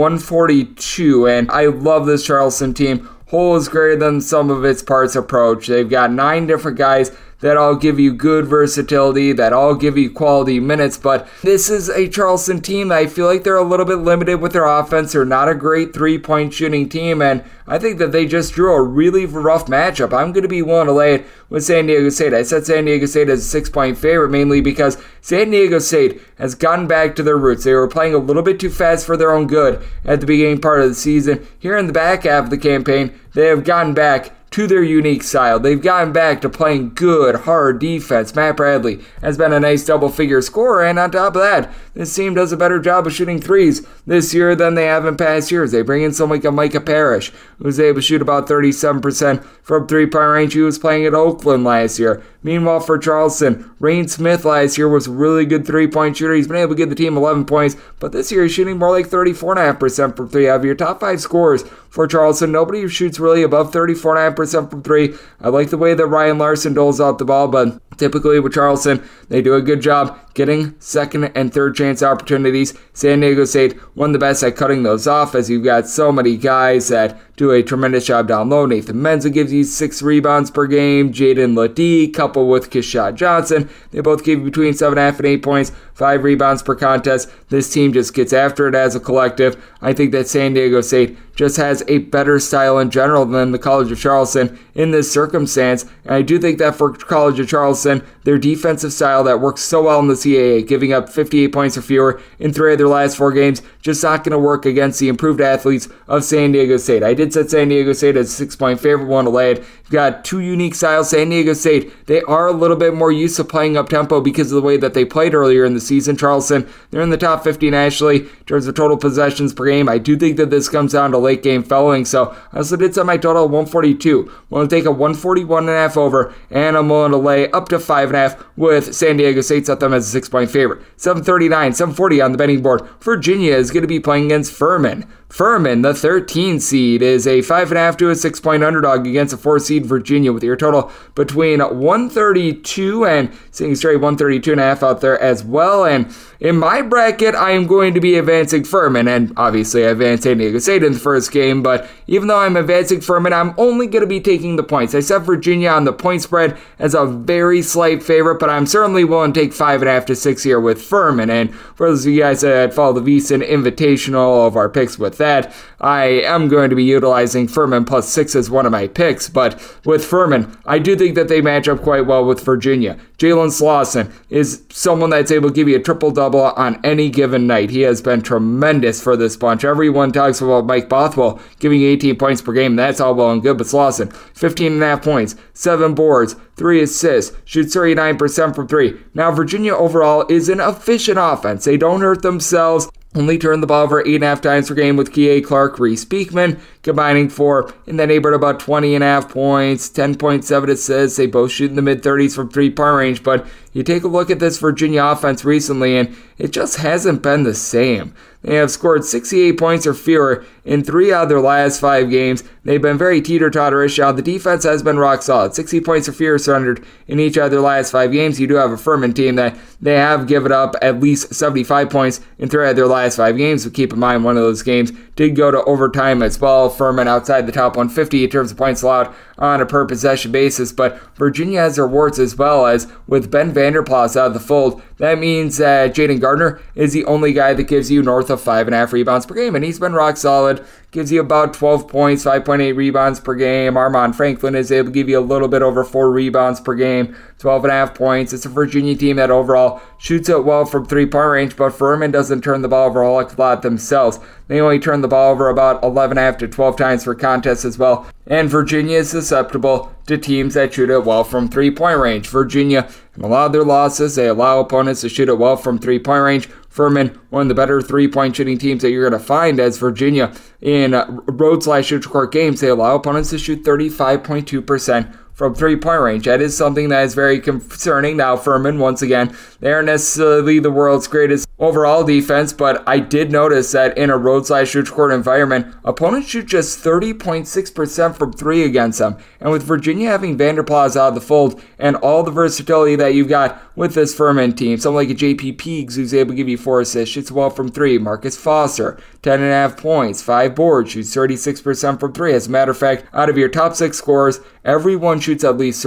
142. And I love this Charleston team. Whole is greater than some of its parts approach. They've got 9 different guys that all give you good versatility, that all give you quality minutes, but this is a Charleston team that I feel like they're a little bit limited with their offense. They're not a great three-point shooting team, and I think that they just drew a really rough matchup. I'm going to be willing to lay it with San Diego State. I set San Diego State as a 6-point favorite, mainly because San Diego State has gotten back to their roots. They were playing a little bit too fast for their own good at the beginning part of the season. Here in the back half of the campaign, they have gotten back to their unique style. They've gotten back to playing good, hard defense. Matt Bradley has been a nice double-figure scorer, and on top of that, this team does a better job of shooting threes this year than they have in past years. They bring in someone like Micah Parrish, who was able to shoot about 37% from three-point range. He was playing at Oakland last year. Meanwhile, for Charleston, Rain Smith last year was a really good three-point shooter. He's been able to give the team 11 points, but this year he's shooting more like 34.5% from three. Out of your top 5 scorers for Charleston, nobody shoots really above 34.5% from three. I like the way that Ryan Larson doles out the ball, but typically with Charleston, they do a good job getting second and third chance opportunities. San Diego State, one of the best at cutting those off, as you've got so many guys that do a tremendous job down low. Nathan Menza gives you 6 rebounds per game. Jaden Ledee, coupled with Keshad Johnson, they both give you between 7.5 and 8 points, 5 rebounds per contest. This team just gets after it as a collective. I think that San Diego State just has a better style in general than the College of Charleston in this circumstance. And I do think that for College of Charleston, their defensive style that works so well in the CAA, giving up 58 points or fewer in 3 of their last 4 games, just not going to work against the improved athletes of San Diego State. I did set San Diego State as a 6-point favorite, one to lay it. You've got 2 unique styles. San Diego State, they are a little bit more used to playing up tempo because of the way that they played earlier in the season. Charleston, they're in the top 50 nationally in terms of total possessions per game. I do think that this comes down to late game following, so I also did set my total 142. I'm going to take a 141.5 over, and I'm willing to lay up to 5.5 5.5 with San Diego State set them as a 6-point favorite. 739, 740 on the betting board. Virginia is going to be playing against Furman. Furman, the 13 seed, is a 5.5 to a 6-point underdog against a 4 seed Virginia, with your total between 132 and seeing straight 132.5 out there as well. And in my bracket, I am going to be advancing Furman, and obviously I advanced San Diego State in the first game, but even though I'm advancing Furman, I'm only going to be taking the points. I set Virginia on the point spread as a very slight favorite, but I'm certainly willing to take 5.5 to 6 here with Furman. And for those of you guys that follow the VSiN Invitational of our picks with that, I am going to be utilizing Furman plus 6 as one of my picks, but with Furman, I do think that they match up quite well with Virginia. Jalen Slauson is someone that's able to give you a triple-double on any given night. He has been tremendous for this bunch. Everyone talks about Mike Bothwell giving 18 points per game. That's all well and good, but Slauson, 15.5 points, 7 boards, 3 assists, shoots 39% from 3. Now, Virginia overall is an efficient offense. They don't hurt themselves. Only turned the ball over 8.5 times per game with Kihei Clark, Reese Beekman, combining for in that neighborhood about 20.5 points, 10.7 assists. They both shoot in the mid-30s from 3-point range, but you take a look at this Virginia offense recently, and it just hasn't been the same. They have scored 68 points or fewer in 3 out of their last 5 games. They've been very teeter-totterish. Now, the defense has been rock solid. 60 points or fewer surrendered in each of their last 5 games. You do have a Furman team that they have given up at least 75 points in 3 out of their last 5 games. But keep in mind, one of those games did go to overtime as well. Furman outside the top 150 in terms of points allowed on a per-possession basis. But Virginia has their warts as well, as with Ben Vanderplas out of the fold, that means that Jaden Gardner is the only guy that gives you north of 5.5 rebounds per game, and he's been rock solid. Gives you about 12 points, 5.8 rebounds per game. Armand Franklin is able to give you a little bit over 4 rebounds per game, 12.5 points. It's a Virginia team that overall shoots it well from 3-point range, but Furman doesn't turn the ball over a lot themselves. They only turn the ball over about 11.5 to 12 times per contest as well. And Virginia is susceptible to teams that shoot it well from 3-point range. Virginia, in a lot of their losses, they allow opponents to shoot it well from 3-point range. Furman, one of the better 3-point shooting teams that you're going to find, as Virginia in road/neutral court games, they allow opponents to shoot 35.2% from 3-point range. That is something that is very concerning. Now, Furman, once again, they aren't necessarily the world's greatest overall defense, but I did notice that in a road/neutral court environment, opponents shoot just 30.6% from 3 against them. And with Virginia having Vanderplas out of the fold and all the versatility that you've got with this Furman team, someone like a J.P. Peegs who's able to give you 4 assists, shoots well from 3. Marcus Foster, 10.5 points, 5 boards, shoots 36% from 3. As a matter of fact, out of your top 6 scorers, everyone shoots at least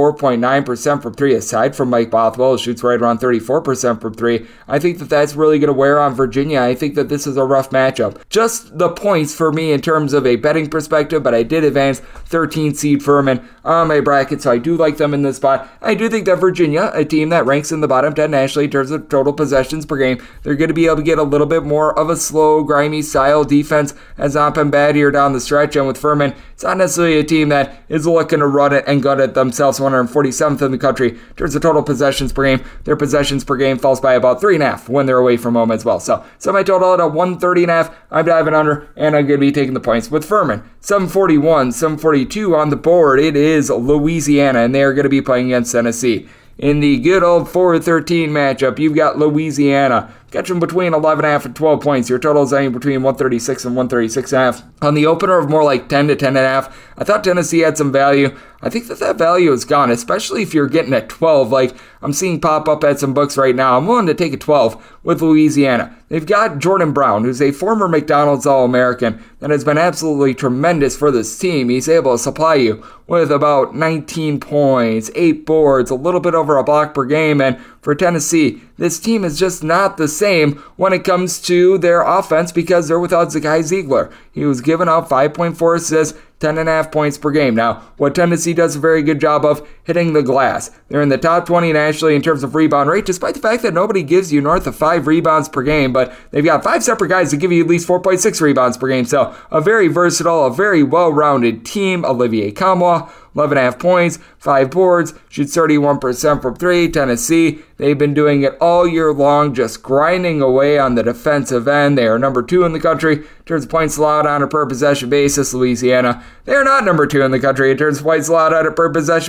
34.9% from 3, aside from Mike Bothwell, who shoots right around 34% from 3. I think that that's really going to wear on Virginia. I think that this is a rough matchup. Just the points for me in terms of a betting perspective, but I did advance 13 seed Furman on my bracket, so I do like them in this spot. I do think that Virginia, a team that ranks in the bottom 10 nationally in terms of total possessions per game, they're going to be able to get a little bit more of a slow, grimy style defense, has not been bad here down the stretch. And with Furman, it's not necessarily a team that is looking to run it and gut it themselves. 147th in the country in terms of total possessions per game. Their possessions per game falls by about 3.5 when they're away from home as well. So my total at a 130.5. I'm diving under, and I'm going to be taking the points with Furman. 741, 742 on the board. It is Louisiana, and they are going to be playing against Tennessee. In the good old 4-13 matchup, you've got Louisiana catching between 11.5 and 12 points. Your total is anywhere between 136 and 136.5. On the opener of more like 10 to 10.5, I thought Tennessee had some value. I think that value is gone, especially if you're getting at 12. Like I'm seeing pop up at some books right now. I'm willing to take a 12 with Louisiana. They've got Jordan Brown, who's a former McDonald's All-American that has been absolutely tremendous for this team. He's able to supply you with about 19 points, 8 boards, a little bit over a block per game. And for Tennessee, this team is just not the same when it comes to their offense because they're without Zakai Ziegler. He was giving up 5.4 assists, 10.5 points per game. Now, what Tennessee does a very good job of, hitting the glass. They're in the top 20 nationally in terms of rebound rate, despite the fact that nobody gives you north of 5 rebounds per game, but they've got 5 separate guys that give you at least 4.6 rebounds per game. So a very versatile, a very well-rounded team. Olivier Kamwa, 11.5 points, 5 boards, shoots 31% from 3. Tennessee, they've been doing it all year long, just grinding away on the defensive end. They are number 2 in the country in terms of points allowed on a per possession basis. Louisiana, they are not number 2 in the country in terms of points allowed on a per possession basis,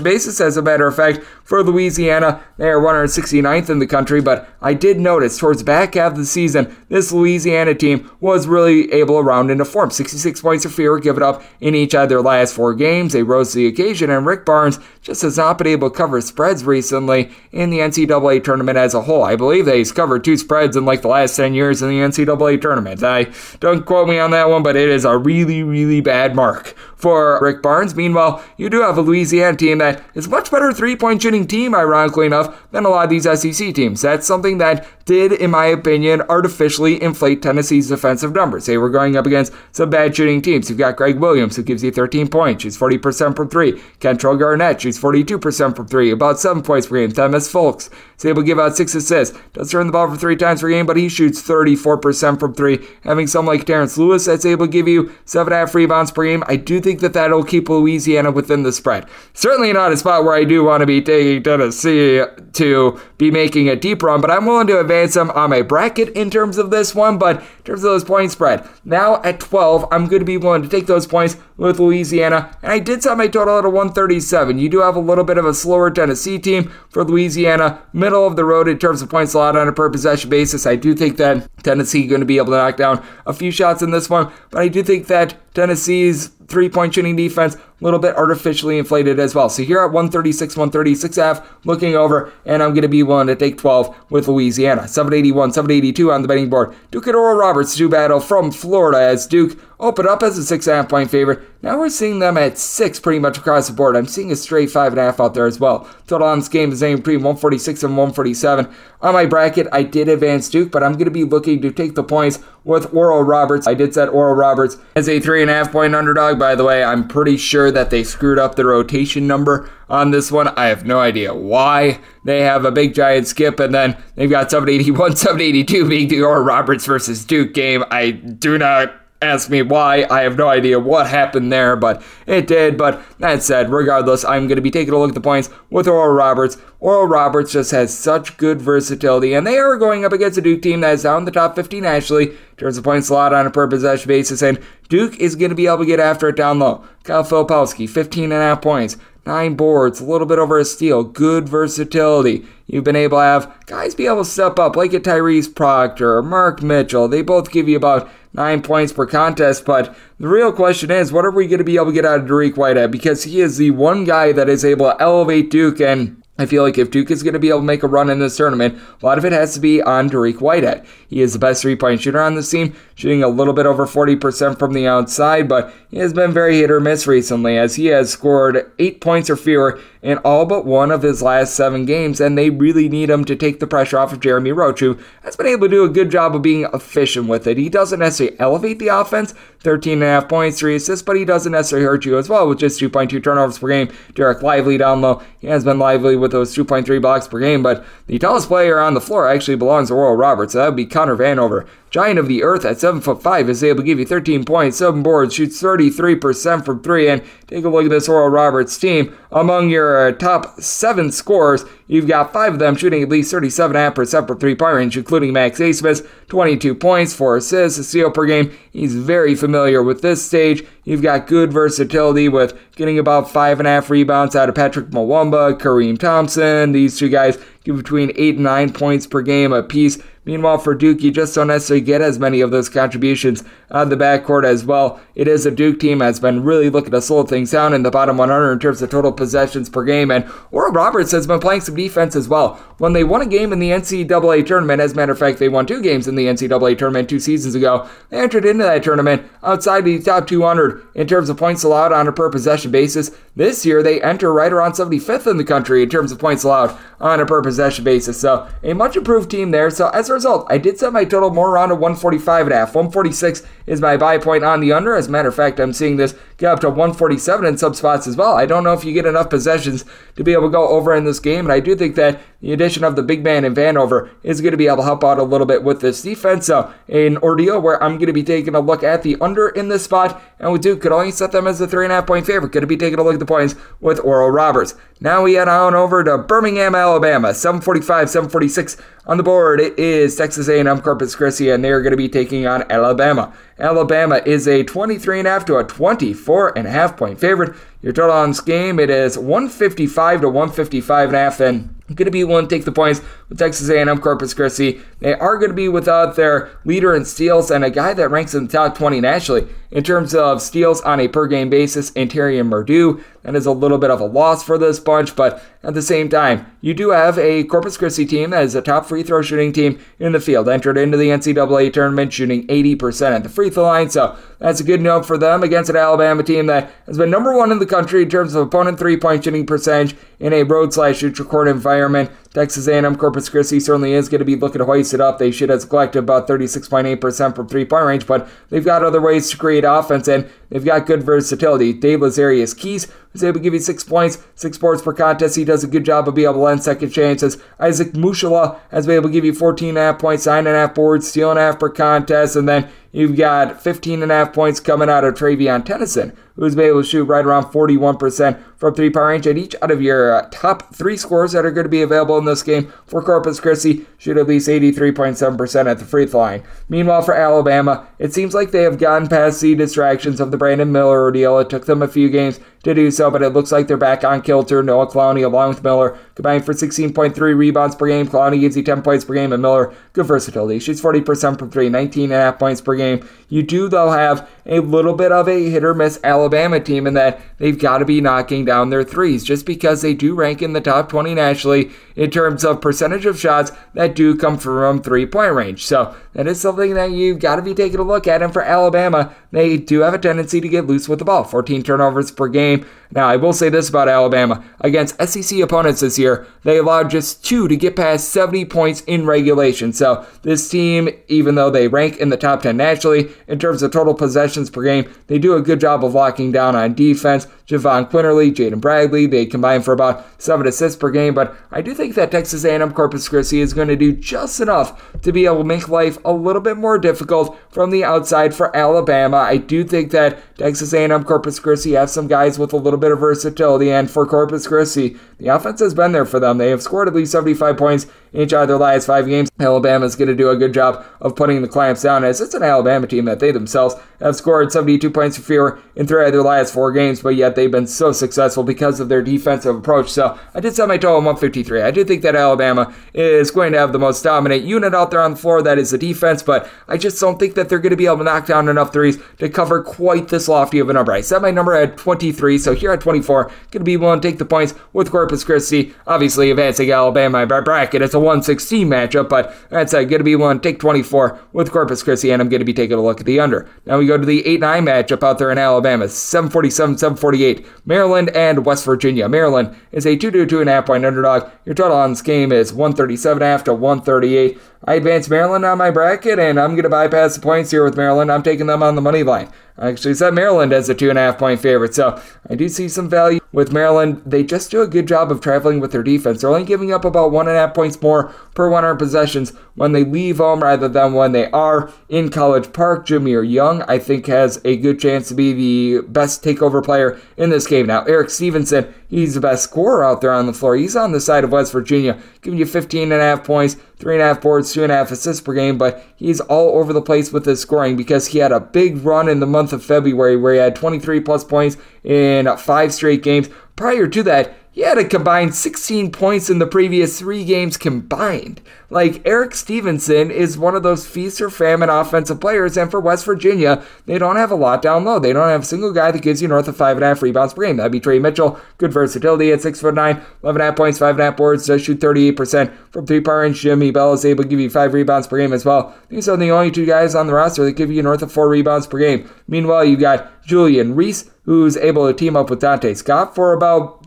as a matter of fact. For Louisiana, they are 169th in the country, but I did notice towards the back half of the season, this Louisiana team was really able to round into form. 66 points or fewer given up in each of their last 4 games. They rose to the occasion, and Rick Barnes just has not been able to cover spreads recently in the NCAA tournament as a whole. I believe that he's covered 2 spreads in like the last 10 years in the NCAA tournament. Don't quote me on that one, but it is a really, really bad mark for Rick Barnes. Meanwhile, you do have a Louisiana team that is much better 3-point shooting team, ironically enough, than a lot of these SEC teams. That's something that did, in my opinion, artificially inflate Tennessee's defensive numbers. They were going up against some bad shooting teams. You've got Greg Williams, who gives you 13 points. Shoots 40% from 3. Kentrell Garnett shoots 42% from 3, about 7 points per game. Themis Fulks is able to give out 6 assists. Does turn the ball for 3 times per game, but he shoots 34% from 3. Having someone like Terrence Lewis that's able to give you 7.5 rebounds per game, I do think that that'll keep Louisiana within the spread. Certainly not a spot where I do want to be taking Tennessee to be making a deep run, but I'm willing to advance them on my bracket in terms of this one. But in terms of those point spread, now at 12, I'm going to be willing to take those points with Louisiana, and I did set my total at a 137. You do have a little bit of a slower Tennessee team for Louisiana, middle of the road in terms of points allowed on a per possession basis. I do think that Tennessee is going to be able to knock down a few shots in this one, but I do think that Tennessee's 3-point shooting defense a little bit artificially inflated as well. So here at 136.5, looking over, and I'm going to be willing to take 12 with Louisiana. 781, 782 on the betting board. Duke and Oral Roberts do battle from Florida as Duke opened up as a 6.5 point favorite. Now we're seeing them at 6 pretty much across the board. I'm seeing a straight 5.5 out there as well. Total on this game is anywhere between 146 and 147. On my bracket, I did advance Duke, but I'm going to be looking to take the points with Oral Roberts. I did set Oral Roberts as a 3.5 point underdog. By the way, I'm pretty sure that they screwed up the rotation number on this one. I have no idea why. They have a big giant skip, and then they've got 781, 782 being the Oral Roberts versus Duke game. I do not ask me why. I have no idea what happened there, but it did. But that said, regardless, I'm going to be taking a look at the points with Oral Roberts. Oral Roberts just has such good versatility, and they are going up against a Duke team that is down in the top 15 nationally in terms of points allowed on a per possession basis, and Duke is going to be able to get after it down low. Kyle Filipowski, 15.5 points. 9 boards, a little bit over a steal, good versatility. You've been able to have guys be able to step up like a Tyrese Proctor or Mark Mitchell. They both give you about 9 points per contest, but the real question is, what are we going to be able to get out of Dariq Whitehead? Because he is the one guy that is able to elevate Duke, and I feel like if Duke is going to be able to make a run in this tournament, a lot of it has to be on Dariq Whitehead. He is the best 3-point shooter on this team, shooting a little bit over 40% from the outside, but he has been very hit or miss recently, as he has scored 8 points or fewer in all but one of his last 7 games, and they really need him to take the pressure off of Jeremy Roach, who has been able to do a good job of being efficient with it. He doesn't necessarily elevate the offense, 13.5 points, 3 assists, but he doesn't necessarily hurt you as well with just 2.2 turnovers per game. Derek Lively down low, he has been lively with those 2.3 blocks per game, but the tallest player on the floor actually belongs to Oral Roberts, so that would be Connor Vanover. Giant of the Earth at 7'5" is able to give you 13 points, 7 boards, shoots 33% from 3, and take a look at this Oral Roberts team. Among your top 7 scorers, you've got 5 of them shooting at least 37.5% from 3-point range, including Max Abmas, 22 points, 4 assists, a steal per game. He's very familiar with this stage. You've got good versatility with getting about 5.5 rebounds out of Patrick Mwamba, Kareem Thompson. These 2 guys give between 8 and 9 points per game apiece. Meanwhile, for Duke, you just don't necessarily get as many of those contributions on the backcourt as well. It is a Duke team that's been really looking to slow things down in the bottom 100 in terms of total possessions per game, and Oral Roberts has been playing some defense as well. When they won a game in the NCAA tournament, as a matter of fact, they won 2 games in the NCAA tournament 2 seasons ago. They entered into that tournament outside the top 200 in terms of points allowed on a per possession basis. This year, they enter right around 75th in the country in terms of points allowed on a per possession basis. So a much improved team there. So as a result, I did set my total more around a 145.5. 146 is my buy point on the under. As a matter of fact, I'm seeing this get up to 147 in some spots as well. I don't know if you get enough possessions to be able to go over in this game, and I do think that the addition of the big man in Vanover is going to be able to help out a little bit with this defense. So an ordeal where I'm going to be taking a look at the under in this spot, and with Duke, could only set them as a 3.5 point favorite. Going to be taking a look at the points with Oral Roberts. Now we head on over to Birmingham, Alabama. 7:45, 7:46 on the board. It is Texas A&M Corpus Christi, and they are going to be taking on Alabama. Alabama is a 23.5 to a 24.5 point favorite. Your total on this game, it is 155 to 155.5, and going to be willing to take the points with Texas A&M Corpus Christi. They are going to be without their leader in steals and a guy that ranks in the top 20 nationally in terms of steals on a per-game basis, Anterian Murdew. That is a little bit of a loss for this bunch, but at the same time, you do have a Corpus Christi team that is a top free throw shooting team in the field, entered into the NCAA tournament shooting 80% at the free throw line, so that's a good note for them against an Alabama team that has been number one in the country in terms of opponent three-point shooting percentage in a road/ultra-court environment. Texas A&M Corpus Christi certainly is going to be looking to hoist it up. They should have collected about 36.8% from three-point range, but they've got other ways to create offense, and they've got good versatility. Dave Lazarius Keys was able to give you 6 points, 6 boards per contest. He does a good job of being able to lend second chances. Isaac Mushala has been able to give you 14.5 points, 9.5 boards, steal and a half per contest, and then you've got 15.5 points coming out of Travion Tennyson, who's been able to shoot right around 41% from three-point range. And each out of your top 3 scorers that are going to be available in this game for Corpus Christi shoot at least 83.7% at the free throw line. Meanwhile, for Alabama, it seems like they have gotten past the distractions of the Brandon Miller ordeal. It took them a few games to do so, but it looks like they're back on kilter. Noah Clowney, along with Miller, combined for 16.3 rebounds per game. Clowney gives you 10 points per game, and Miller, good versatility. Shoots 40% from 3, 19.5 points per game. You do, though, have a little bit of a hit-or-miss Alabama team in that they've got to be knocking down their threes, just because they do rank in the top 20 nationally in terms of percentage of shots that do come from three-point range. So that is something that you've got to be taking a look at. And for Alabama, they do have a tendency to get loose with the ball, 14 turnovers per game. Now, I will say this about Alabama. Against SEC opponents this year, they allowed just 2 to get past 70 points in regulation. So this team, even though they rank in the top 10 nationally in terms of total possessions per game, they do a good job of locking down on defense. Javon Quinterly, Jaden Bradley, they combine for about 7 assists per game, but I do think that Texas A&M Corpus Christi is going to do just enough to be able to make life a little bit more difficult from the outside for Alabama. I do think that Texas A&M Corpus Christi have some guys with a little bit of versatility, and for Corpus Christi, the offense has been there for them. They have scored at least 75 points in each of their last 5 games. Alabama is going to do a good job of putting the clamps down, as it's an Alabama team that they themselves have scored 72 points or fewer in 3 of their last 4 games, but yet they've been so successful because of their defensive approach. So I did set my total at 153. I do think that Alabama is going to have the most dominant unit out there on the floor, that is the defense, but I just don't think that they're going to be able to knock down enough threes to cover quite this lofty of a number. I set my number at 23, so here at 24, going to be willing to take the points with Corpus Christi. Obviously, advancing Alabama by bracket, it's a 116 matchup, but that's going to be willing to take 24 with Corpus Christi, and I'm going to be taking a look at the under. Now we go to the 8-9 matchup out there in Alabama, 747-748, Maryland and West Virginia. Maryland is a 2.5 point underdog. Your total on this game is 137.5 to 138. I advanced Maryland on my bracket, and I'm going to bypass the points here with Maryland. I'm taking them on the money line. I actually set Maryland as a 2.5 point favorite, so I do see some value with Maryland. They just do a good job of traveling with their defense. They're only giving up about 1.5 points more per 100 possessions when they leave home rather than when they are in College Park. Jameer Young, I think, has a good chance to be the best takeover player in this game. Now, Eric Stevenson, he's the best scorer out there on the floor. He's on the side of West Virginia, giving you 15.5 points, 3.5 boards, 2.5 assists per game, but he's all over the place with his scoring because he had a big run in the month of February where he had 23 plus points in 5 straight games. Prior to that, he had a combined 16 points in the previous 3 games combined. Like, Eric Stevenson is one of those feast or famine offensive players, and for West Virginia, they don't have a lot down low. They don't have a single guy that gives you north of 5.5 rebounds per game. That'd be Trey Mitchell. Good versatility at 6'9", 11.5 points, 5.5 boards, does shoot 38% from 3-point range. Jimmy Bell is able to give you 5 rebounds per game as well. These are the only 2 guys on the roster that give you north of 4 rebounds per game. Meanwhile, you got Julian Reese, who's able to team up with Dante Scott for about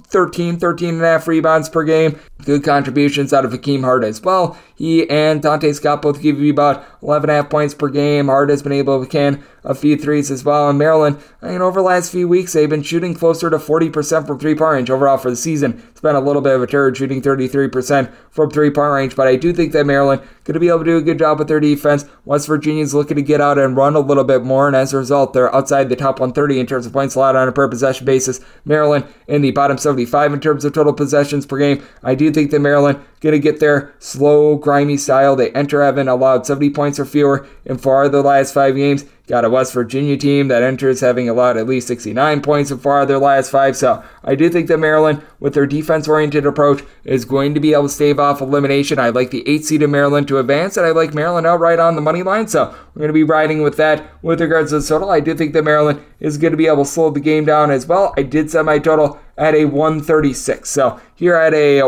13.5 rebounds per game. Good contributions out of Hakeem Hart as well. He and Dante Scott both give you about 11.5 points per game. Hart has been able to can a few threes as well. And Maryland, over the last few weeks, they've been shooting closer to 40% from 3-point range overall for the season. It's been a little bit of a turd, shooting 33% from 3-point range, but I do think that Maryland going to be able to do a good job with their defense. West Virginia's looking to get out and run a little bit more, and as a result, they're outside the top 130 in terms of points allowed on a per possession basis. Maryland in the bottom 75 in terms of total possessions per game. I do think that Maryland going to get their slow, grimy style. They enter having allowed 70 points or fewer in 4 of their last 5 games. Got a West Virginia team that enters having allowed at least 69 points in 4 of their last 5. So I do think that Maryland, with their defense-oriented approach, is going to be able to stave off elimination. I like the 8 seed of Maryland to advance, and I like Maryland outright on the money line. So we're going to be riding with that. With regards to the total, I do think that Maryland is going to be able to slow the game down as well. I did set my total at a 136. So here at a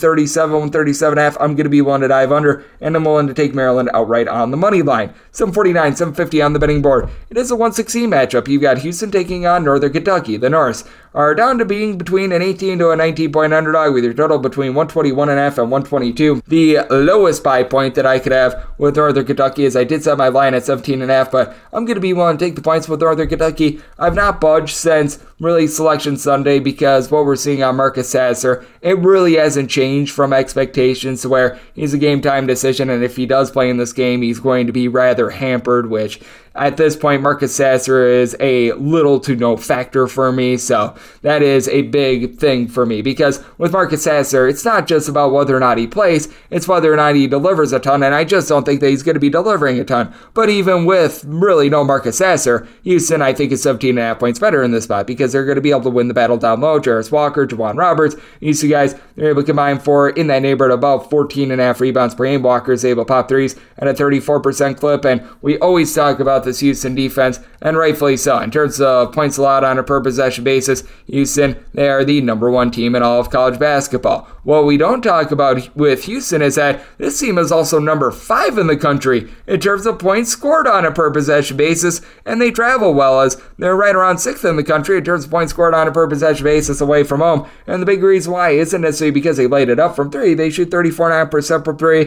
137.5, I'm going to be willing to dive under, and I'm willing to take Maryland outright on the money line. 749, 750 on the betting board. It is a 116 matchup. You've got Houston taking on Northern Kentucky. The Norse are down to being between an 18 to a 19-point underdog with your total between 121.5 and 122. The lowest buy point that I could have with Northern Kentucky is I did set my line at 17.5, but I'm going to be willing to take the points with Northern Kentucky. I've not budged since really Selection Sunday because what we're seeing on Marcus Sasser, it really hasn't changed from expectations to where he's a game-time decision, and if he does play in this game, he's going to be rather hampered, which at this point, Marcus Sasser is a little to no factor for me, so that is a big thing for me, because with Marcus Sasser, it's not just about whether or not he plays, it's whether or not he delivers a ton, and I just don't think that he's going to be delivering a ton. But even with really no Marcus Sasser, Houston, I think, is 17.5 points better in this spot, because they're going to be able to win the battle down low. Jarris Walker, Juwan Roberts, these two guys, they're able to combine for, in that neighborhood, about 14.5 rebounds per game. Walker's able to pop threes at a 34% clip, and we always talk about this Houston defense, and rightfully so. In terms of points allowed on a per possession basis, Houston, they are the number 1 team in all of college basketball. What we don't talk about with Houston is that this team is also number 5 in the country in terms of points scored on a per possession basis, and they travel well, as they're right around 6th in the country in terms of points scored on a per possession basis away from home. And the big reason why isn't necessarily because they light it up from 3. They shoot 34.5% from 3,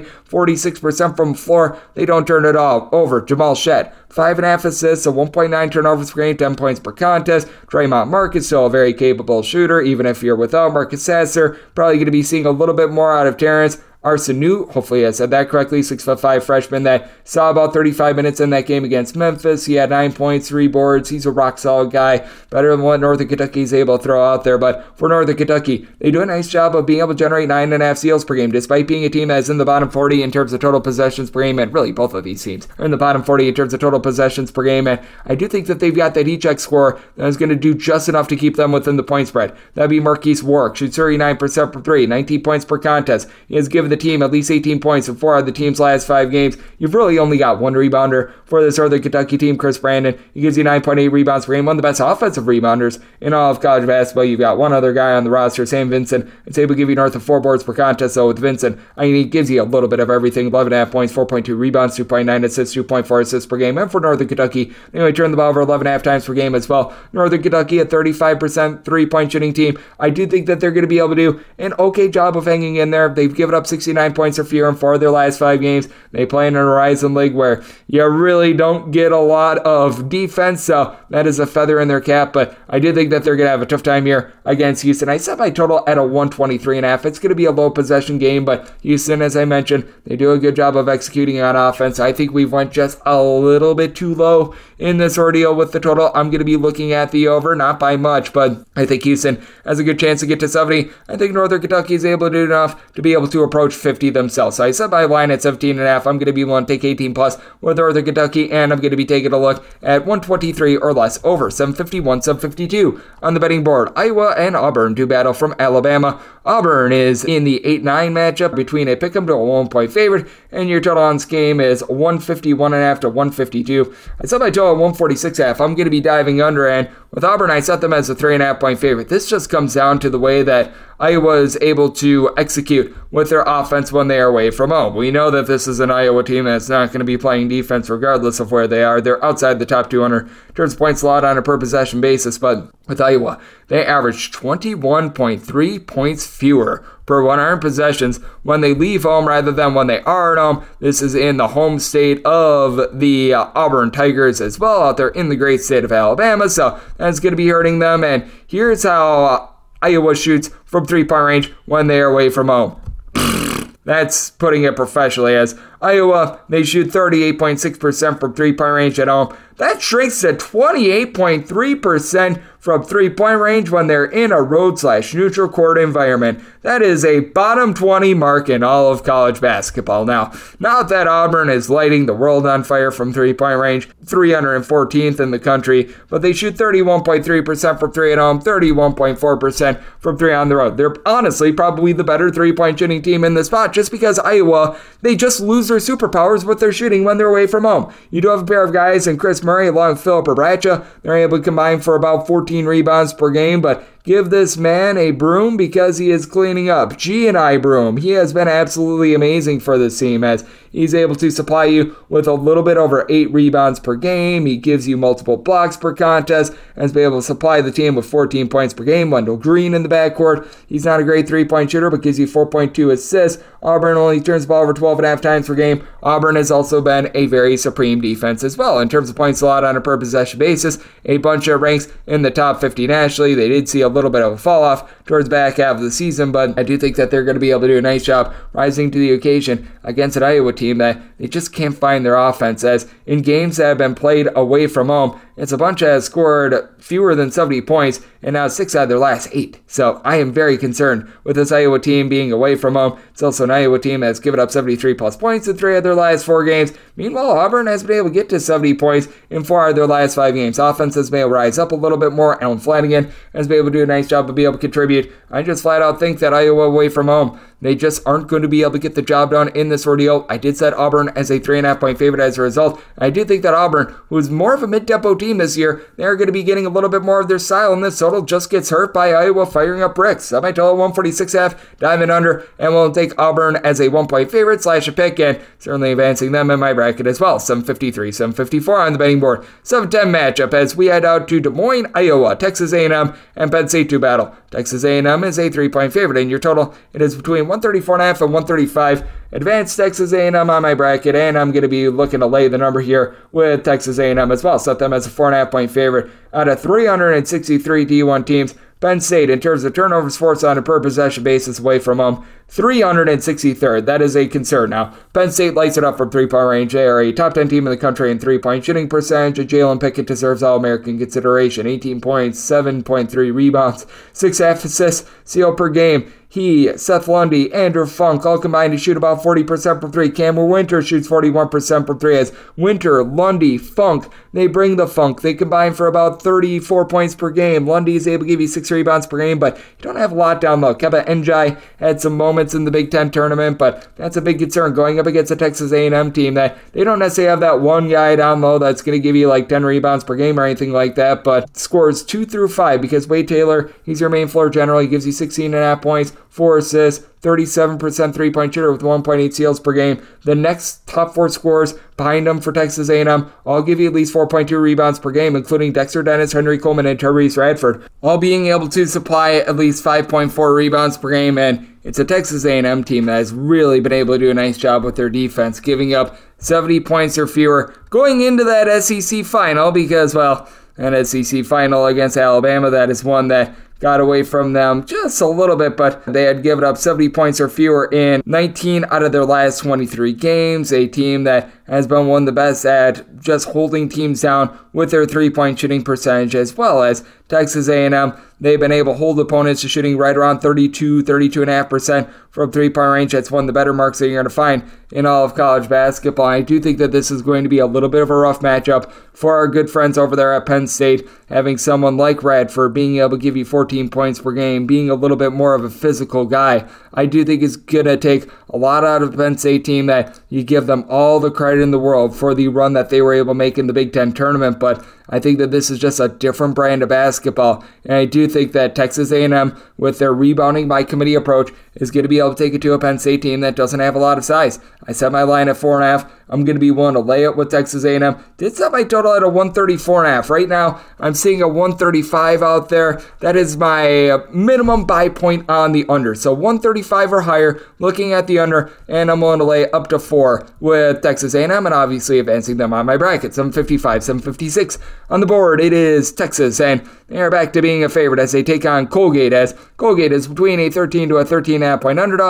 46% from the floor. They don't turn it all over. Jamal Shead, 5.5 assists, a 1.9 turnovers per game, 10 points per contest. Draymond Marcus, still a very capable shooter, even if you're without Marcus Sasser. Probably going to be seeing a little bit more out of Terrence Arsenault, hopefully I said that correctly, 6'5" freshman that saw about 35 minutes in that game against Memphis. He had 9 points, 3 boards. He's a rock-solid guy, better than what Northern Kentucky is able to throw out there. But for Northern Kentucky, they do a nice job of being able to generate 9.5 steals per game, despite being a team that's in the bottom 40 in terms of total possessions per game, and really both of these teams are in the bottom 40 in terms of total possessions per game. And I do think that they've got that E-check score that is going to do just enough to keep them within the point spread. That'd be Marquise Warwick, shoots 39% from 3, 19 points per contest. He has given the team at least 18 points in 4 of the team's last 5 games. You've really only got one rebounder for this Northern Kentucky team, Chris Brandon. He gives you 9.8 rebounds per game, one of the best offensive rebounders in all of college basketball. You've got one other guy on the roster, Sam Vincent. It's able to give you north of 4 boards per contest, so with Vincent, I mean, he gives you a little bit of everything. 11.5 points, 4.2 rebounds, 2.9 assists, 2.4 assists per game. And for Northern Kentucky, they only turn the ball over 11.5 times per game as well. Northern Kentucky, a 35% three-point shooting team. I do think that they're going to be able to do an okay job of hanging in there. They've given up 69 points or fewer in 4 of their last 5 games. They play in a Horizon League where you really don't get a lot of defense, so that is a feather in their cap, but I do think that they're going to have a tough time here against Houston. I set my total at a 123.5. It's going to be a low possession game, but Houston, as I mentioned, they do a good job of executing on offense. I think we've went just a little bit too low in this ordeal with the total. I'm going to be looking at the over, not by much, but I think Houston has a good chance to get to 70. I think Northern Kentucky is able to do enough to be able to approach 50 themselves. So I set my line at 17.5. I'm going to be willing to take 18 plus with Northern Kentucky, and I'm going to be taking a look at 123 or less over 751, 752 on the betting board. Iowa and Auburn do battle from Alabama. Auburn is in the 8-9 matchup between a pick'em to a 1-point favorite, and your total on this game is 151.5 to 152. I set my total at 146.5. I'm going to be diving under, and with Auburn, I set them as a 3.5-point favorite. This just comes down to the way that Iowa is able to execute with their offense when they are away from home. We know that this is an Iowa team that's not going to be playing defense regardless of where they are. They're outside the top 200 in terms of points allowed on a per possession basis, but with Iowa, they average 21.3 points fewer per 100 possessions when they leave home rather than when they are at home. This is in the home state of the Auburn Tigers as well, out there in the great state of Alabama, so that's going to be hurting them. And here's how Iowa shoots from 3-point range when they are away from home. That's putting it professionally, as Iowa, they shoot 38.6% from three-point range at home. That shrinks to 28.3% from three-point range when they're in a road/neutral court environment. That is a bottom 20 mark in all of college basketball. Now, not that Auburn is lighting the world on fire from three-point range, 314th in the country, but they shoot 31.3% from three at home, 31.4% from three on the road. They're honestly probably the better three-point shooting team in the spot just because Iowa, they just lose their superpowers with their shooting when they're away from home. You do have a pair of guys in Chris Murray along with Philip Obracha. They're able to combine for about 14 rebounds per game, but give this man a broom because he is cleaning up. G&I Broom. He has been absolutely amazing for this team as he's able to supply you with a little bit over 8 rebounds per game. He gives you multiple blocks per contest and has been able to supply the team with 14 points per game. Wendell Green in the backcourt. He's not a great three-point shooter, but gives you 4.2 assists. Auburn only turns the ball over 12.5 times per game. Auburn has also been a very supreme defense as well. In terms of points allowed on a per possession basis, a bunch of ranks in the top 50 nationally. They did see a little bit of a fall off towards the back half of the season, but I do think that they're going to be able to do a nice job rising to the occasion against an Iowa team that they just can't find their offense, as in games that have been played away from home, it's a bunch that has scored fewer than 70 points, and now 6 out of their last 8. So I am very concerned with this Iowa team being away from home. It's also an Iowa team that's given up 73 plus points in 3 of their last 4 games. Meanwhile, Auburn has been able to get to 70 points in 4 of their last 5 games. Offense has been able to rise up a little bit more. Alan Flanagan has been able to do a nice job of being able to contribute. I just flat out think that Iowa away from home, they just aren't going to be able to get the job done in this ordeal. I did set Auburn as a 3.5 point favorite as a result. I do think that Auburn, who is more of a mid-tempo team this year, they're going to be getting a little bit more of their style, and this total just gets hurt by Iowa firing up bricks. My total 146.5, diving under, and we'll take Auburn as a 1 point favorite / a pick, and certainly advancing them in my bracket as well. 753, 754 on the betting board. 7-10 matchup as we head out to Des Moines, Iowa. Texas A&M and Penn State to battle. Texas A&M is a 3 point favorite, and your total, it is between 134.5 and 135. Advanced Texas A&M on my bracket, and I'm going to be looking to lay the number here with Texas A&M as well. Set them as a 4.5 point favorite out of 363 D1 teams. Penn State, in terms of turnovers forced on a per possession basis away from home, 363rd. That is a concern. Now, Penn State lights it up from three-point range. They are a top 10 team in the country in three-point shooting percentage. Jalen Pickett deserves All-American consideration. 18 points, 7.3 rebounds, 6 assists, steal per game. He, Seth Lundy, Andrew Funk all combined to shoot about 40% from 3. Cameron Winter shoots 41% from 3 as Winter, Lundy, Funk, they bring the funk. They combine for about 34 points per game. Lundy is able to give you 6 rebounds per game, but you don't have a lot down low. Keba Njai had some moments in the Big Ten tournament, but that's a big concern going up against a Texas A&M team that they don't necessarily have that one guy down low that's going to give you like 10 rebounds per game or anything like that, but scores 2 through 5 because Wade Taylor, he's your main floor general. He gives you 16.5 points, 4 assists, 37% three-point shooter with 1.8 steals per game. The next top 4 scorers behind him for Texas A&M all give you at least 4.2 rebounds per game, including Dexter Dennis, Henry Coleman, and Tyrese Radford, all being able to supply at least 5.4 rebounds per game. And it's a Texas A&M team that has really been able to do a nice job with their defense, giving up 70 points or fewer going into that SEC final because, well, an SEC final against Alabama, that is one that got away from them just a little bit, but they had given up 70 points or fewer in 19 out of their last 23 games. A team that has been one of the best at just holding teams down with their three-point shooting percentage, as well as Texas A&M. They've been able to hold opponents to shooting right around 32.5% from three-point range. That's one of the better marks that you're going to find in all of college basketball. I do think that this is going to be a little bit of a rough matchup for our good friends over there at Penn State, having someone like Radford being able to give you 14 points per game, being a little bit more of a physical guy. I do think it's going to take a lot out of the Penn State team that you give them all the credit in the world for the run that they were able to make in the Big Ten tournament, but I think that this is just a different brand of basketball, and I do think that Texas A&M, with their rebounding by committee approach, is going to be able to take it to a Penn State team that doesn't have a lot of size. I set my line at 4.5. I'm going to be willing to lay it with Texas A&M. Did set my total at a 134.5. Right now, I'm seeing a 135 out there. That is my minimum buy point on the under. So 135 or higher, looking at the under, and I'm willing to lay up to 4 with Texas A&M, and obviously advancing them on my bracket. 755, 756 on the board. It is Texas, and they are back to being a favorite as they take on Colgate, as Colgate is between a 13 to a 13.5 point underdog.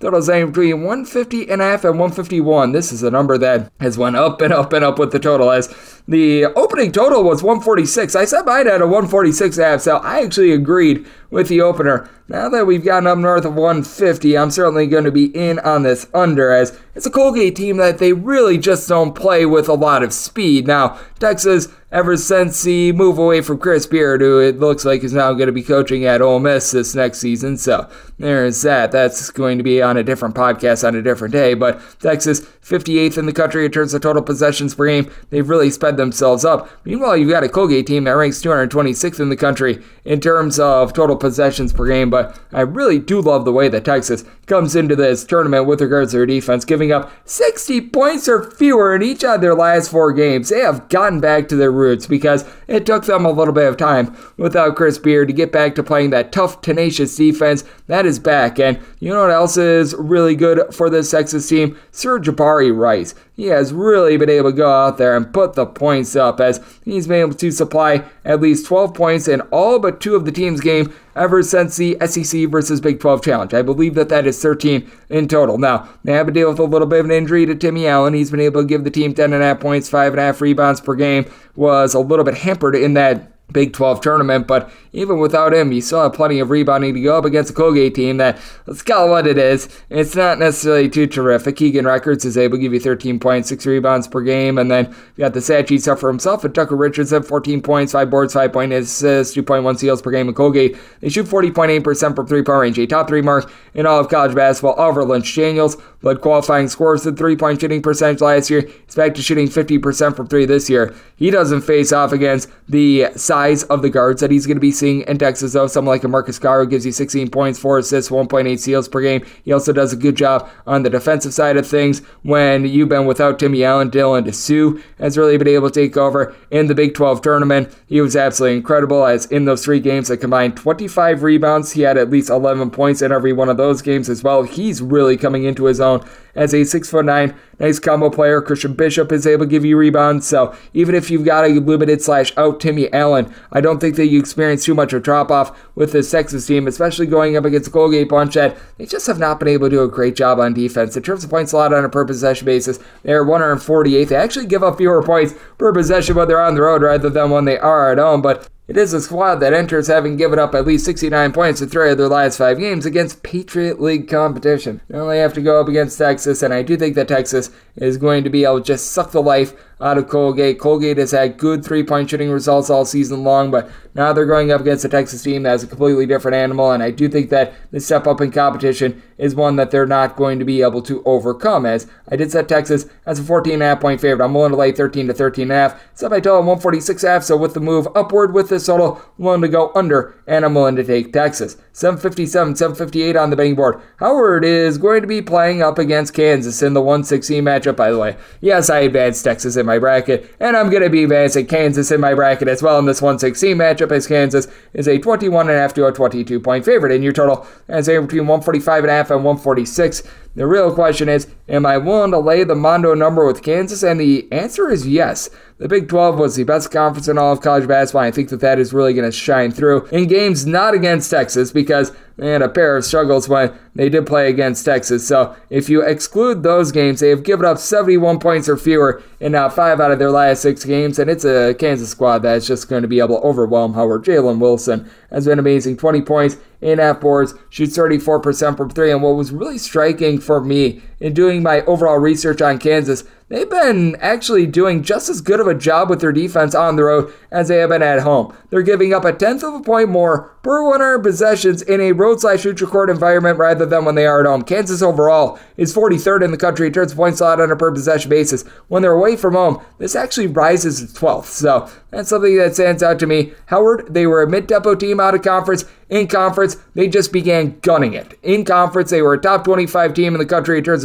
Totals hanging between 150.5 and 151. This is a number that has went up and up and up with the total, as the opening total was 146. I set mine at a 146.5, so I actually agreed with the opener. Now that we've gotten up north of 150, I'm certainly going to be in on this under, as it's a Colgate team that they really just don't play with a lot of speed. Now, Texas, ever since the move away from Chris Beard, who it looks like is now going to be coaching at Ole Miss this next season, so there's that. That's going to be on a different podcast on a different day, but Texas, 58th in the country in terms of total possessions per game. They've really sped themselves up. Meanwhile, you've got a Colgate team that ranks 226th in the country in terms of total possessions per game, but I really do love the way that Texas comes into this tournament with regards to their defense, giving up 60 points or fewer in each of their last 4 games. They have gotten back to their roots because it took them a little bit of time without Chris Beard to get back to playing that tough, tenacious defense. That is back, and you know what else is really good for this Texas team? Sir'Jabari Rice. He has really been able to go out there and put the points up, as he's been able to supply at least 12 points in all but 2 of the team's game ever since the SEC versus Big 12 Challenge. I believe that is 13 in total. Now, they have to deal with a little bit of an injury to Timmy Allen. He's been able to give the team 10.5 points, 5.5 rebounds per game. Was a little bit hampered in that Big 12 tournament, but even without him, you still have plenty of rebounding to go up against a Colgate team that, let's call it what it is, it's not necessarily too terrific. Keegan Records is able to give you 13 points, 6 rebounds per game, and then you got the Satchie suffer himself, and Tucker Richardson, 14 points, 5 boards, 5 point assists, 2.1 steals per game in Colgate. They shoot 40.8% from 3-point range, a top 3 mark in all of college basketball. Oliver Lynch Daniels led qualifying scores in 3-point shooting percentage last year. He's back to shooting 50% from 3 this year. He doesn't face off against the size of the guards that he's going to be seeing in Texas, though. Someone like a Marcus Garro gives you 16 points, 4 assists, 1.8 steals per game. He also does a good job on the defensive side of things. When you've been without Timmy Allen, Dylan DeSue has really been able to take over in the Big 12 tournament. He was absolutely incredible, as in those 3 games that combined 25 rebounds, he had at least 11 points in every one of those games as well. He's really coming into his own as a 6'9", nice combo player. Christian Bishop is able to give you rebounds, so even if you've got a limited/out Timmy Allen, I don't think that you experience too much of a drop-off with this Texas team, especially going up against the Colgate bunch that they just have not been able to do a great job on defense. In terms of points allowed on a per possession basis, they're 148th. They actually give up fewer points per possession when they're on the road rather than when they are at home, but it is a squad that enters having given up at least 69 points in 3 of their last 5 games against Patriot League competition. Now they have to go up against Texas, and I do think that Texas is going to be able to just suck the life out of Colgate. Colgate has had good 3-point shooting results all season long, but now they're going up against a Texas team that has a completely different animal, and I do think that the step up in competition is one that they're not going to be able to overcome, as I did set Texas as a 14.5 point favorite. I'm willing to lay 13 to 13.5. Set my total 146.5, so with the move upward with this total, I'm willing to go under, and I'm willing to take Texas. 757, 758 on the betting board. Howard is going to be playing up against Kansas in the 116 matchup, by the way. Yes, I advanced Texas in my bracket, and I'm going to be advancing Kansas in my bracket as well in this 116 matchup, as Kansas is a 21.5 to a 22 point favorite. In your total, as a between 145.5 and 146. The real question is, am I willing to lay the Mondo number with Kansas? And the answer is yes. The Big 12 was the best conference in all of college basketball. I think that is really going to shine through in games not against Texas, because they had a pair of struggles when they did play against Texas. So if you exclude those games, they have given up 71 points or fewer in now 5 out of their last 6 games, and it's a Kansas squad that's just going to be able to overwhelm Howard. Jalen Wilson has been amazing. 20 points, 8.5 boards, shoots 34% from 3, and what was really striking for me in doing my overall research on Kansas, they've been actually doing just as good of a job with their defense on the road as they have been at home. They're giving up 1/10 of a point more per 100 possessions in a road/neutral court environment rather than when they are at home. Kansas overall is 43rd in the country in terms of points allowed on a per possession basis. When they're away from home, this actually rises to 12th. So that's something that stands out to me. Howard, they were a mid-tempo team out of conference. In conference, they just began gunning it. In conference, they were a top 25 team in the country in terms of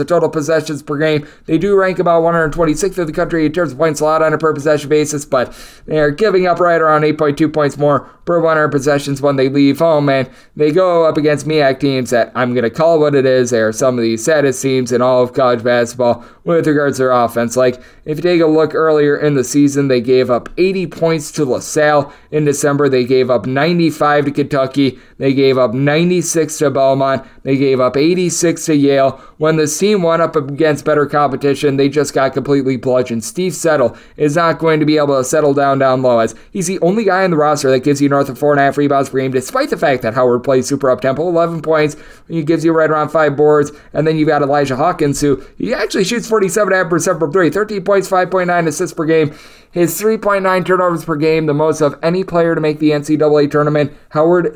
of total possessions per game. They do rank about 126th in the country in terms of points allowed on a per possession basis, but they are giving up right around 8.2 points more per 100 possessions when they leave home, and they go up against MEAC teams that I'm going to call what it is. They are some of the saddest teams in all of college basketball with regards to their offense. Like, if you take a look earlier in the season, they gave up 80 points to LaSalle. In December, they gave up 95 to Kentucky. They gave up 96 to Belmont. They gave up 86 to Yale. When this team went up against better competition, they just got completely bludgeoned. Steve Settle is not going to be able to settle down low, as he's the only guy on the roster that gives you north of 4.5 rebounds per game, despite the fact that Howard plays super up-tempo, 11 points. He gives you right around 5 boards. And then you've got Elijah Hawkins, who he actually shoots 47.5% from 3, 13 points, 5.9 assists per game. His 3.9 turnovers per game, the most of any player to make the NCAA tournament. Howard,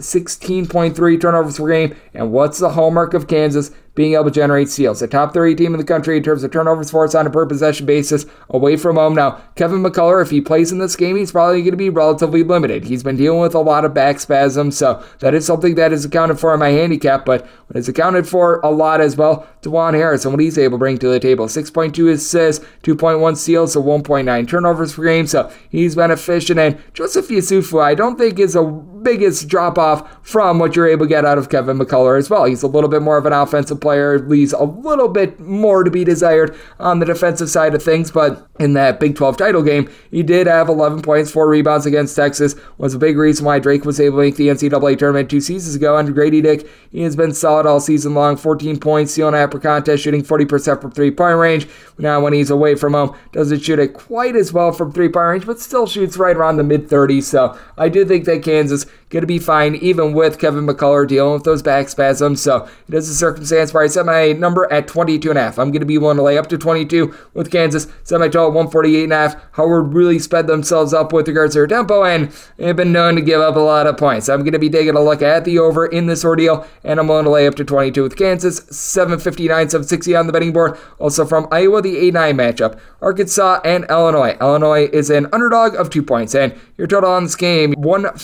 16.3 turnovers per game. And what's the hallmark of Kansas? Being able to generate steals. The top 30 team in the country in terms of turnovers forced on a per possession basis away from home. Now, Kevin McCullough, if he plays in this game, he's probably going to be relatively limited. He's been dealing with a lot of back spasms, so that is something that is accounted for in my handicap, but what is accounted for a lot as well, DeJuan Harris and what he's able to bring to the table. 6.2 assists, 2.1 steals, so 1.9 turnovers per game, so he's been efficient. And Joseph Yusufu, I don't think is a biggest drop-off from what you're able to get out of Kevin McCullough as well. He's a little bit more of an offensive player, leaves a little bit more to be desired on the defensive side of things, but in that Big 12 title game, he did have 11 points, 4 rebounds against Texas, was a big reason why Drake was able to make the NCAA tournament 2 seasons ago. Under Grady Dick, he has been solid all season long, 14 points, stealing half per contest, shooting 40% from three-point range. Now, when he's away from home, doesn't shoot it quite as well from three-point range, but still shoots right around the mid-30s, so I do think that Kansas going to be fine, even with Kevin McCullough dealing with those back spasms. So it is a circumstance where I set my number at 22.5. I'm going to be willing to lay up to 22 with Kansas. Set my total at 148.5. Howard really sped themselves up with regards to their tempo, and they've been known to give up a lot of points. I'm going to be taking a look at the over in this ordeal, and I'm willing to lay up to 22 with Kansas. 759, 760 on the betting board. Also from Iowa, the 8-9 matchup. Arkansas and Illinois. Illinois is an underdog of 2 points, and your total on this game,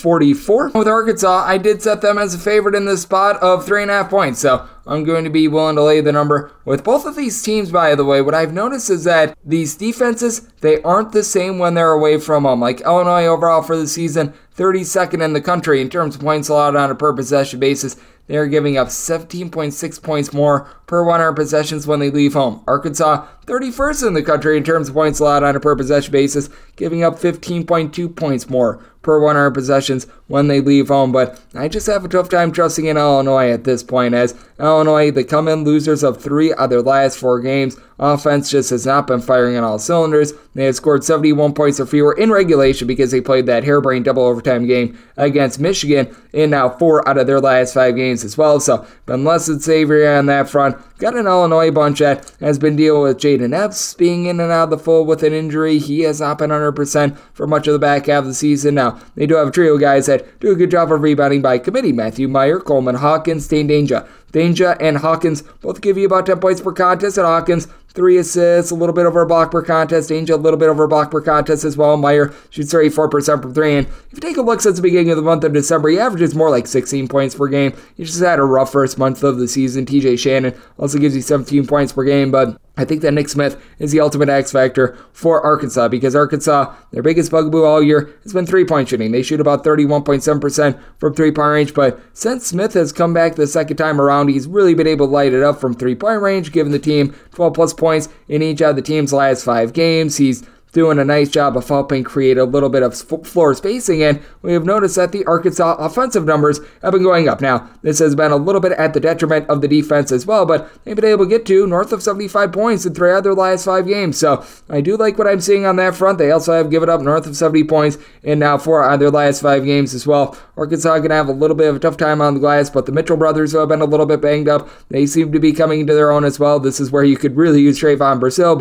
144. With Arkansas, I did set them as a favorite in this spot of 3.5 points, so I'm going to be willing to lay the number. With both of these teams, by the way, what I've noticed is that these defenses, they aren't the same when they're away from home. Like Illinois overall for the season, 32nd in the country in terms of points allowed on a per possession basis. They are giving up 17.6 points more per 100 possessions when they leave home. Arkansas, 31st in the country in terms of points allowed on a per possession basis, giving up 15.2 points more per 100 possessions when they leave home. But I just have a tough time trusting in Illinois at this point, as Illinois, they come in losers of 3 of their last 4 games. Offense just has not been firing on all cylinders. They have scored 71 points or fewer in regulation because they played that harebrained double overtime game against Michigan in now 4 out of their last 5 games as well. So, been less than savory on that front. Got an Illinois bunch that has been dealing with Jaden Epps being in and out of the fold with an injury. He has not been 100% for much of the back half of the season. Now, they do have a trio of guys that do a good job of rebounding by committee. Matthew Meyer, Coleman Hawkins, Dane Danger and Hawkins both give you about 10 points per contest. And Hawkins, 3 assists, a little bit over a block per contest. Danger, a little bit over a block per contest as well. Meyer shoots 34% from 3. And if you take a look since the beginning of the month of December, he averages more like 16 points per game. He just had a rough first month of the season. TJ Shannon also gives you 17 points per game, but I think that Nick Smith is the ultimate X factor for Arkansas, because Arkansas, their biggest bugaboo all year has been three-point shooting. They shoot about 31.7% from three-point range, but since Smith has come back the second time around, he's really been able to light it up from three-point range, giving the team 12-plus points in each of the team's last 5 games. He's doing a nice job of helping create a little bit of floor spacing, and we have noticed that the Arkansas offensive numbers have been going up. Now, this has been a little bit at the detriment of the defense as well, but they've been able to get to north of 75 points in 3 of their last 5 games, so I do like what I'm seeing on that front. They also have given up north of 70 points in now 4 of their last 5 games as well. Arkansas going to have a little bit of a tough time on the glass, but the Mitchell brothers who have been a little bit banged up, they seem to be coming into their own as well. This is where you could really use Trayvon Brazile, but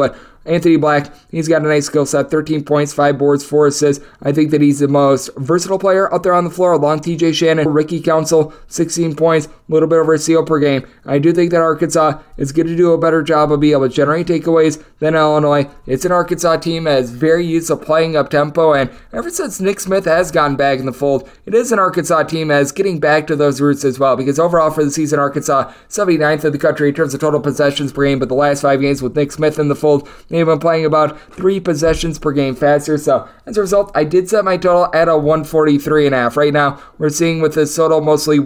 Anthony Black, he's got a nice skill set, 13 points, 5 boards, 4 assists. I think that he's the most versatile player out there on the floor, along TJ Shannon. Ricky Council, 16 points, a little bit over a steal per game. I do think that Arkansas is going to do a better job of being able to generate takeaways than Illinois. It's an Arkansas team that is very used to playing up tempo, and ever since Nick Smith has gotten back in the fold, it is an Arkansas team that is getting back to those roots as well, because overall for the season, Arkansas 79th in the country in terms of total possessions per game, but the last 5 games with Nick Smith in the fold, they've been playing about 3 possessions per game faster. So as a result, I did set my total at a 143.5. Right now, we're seeing with this total mostly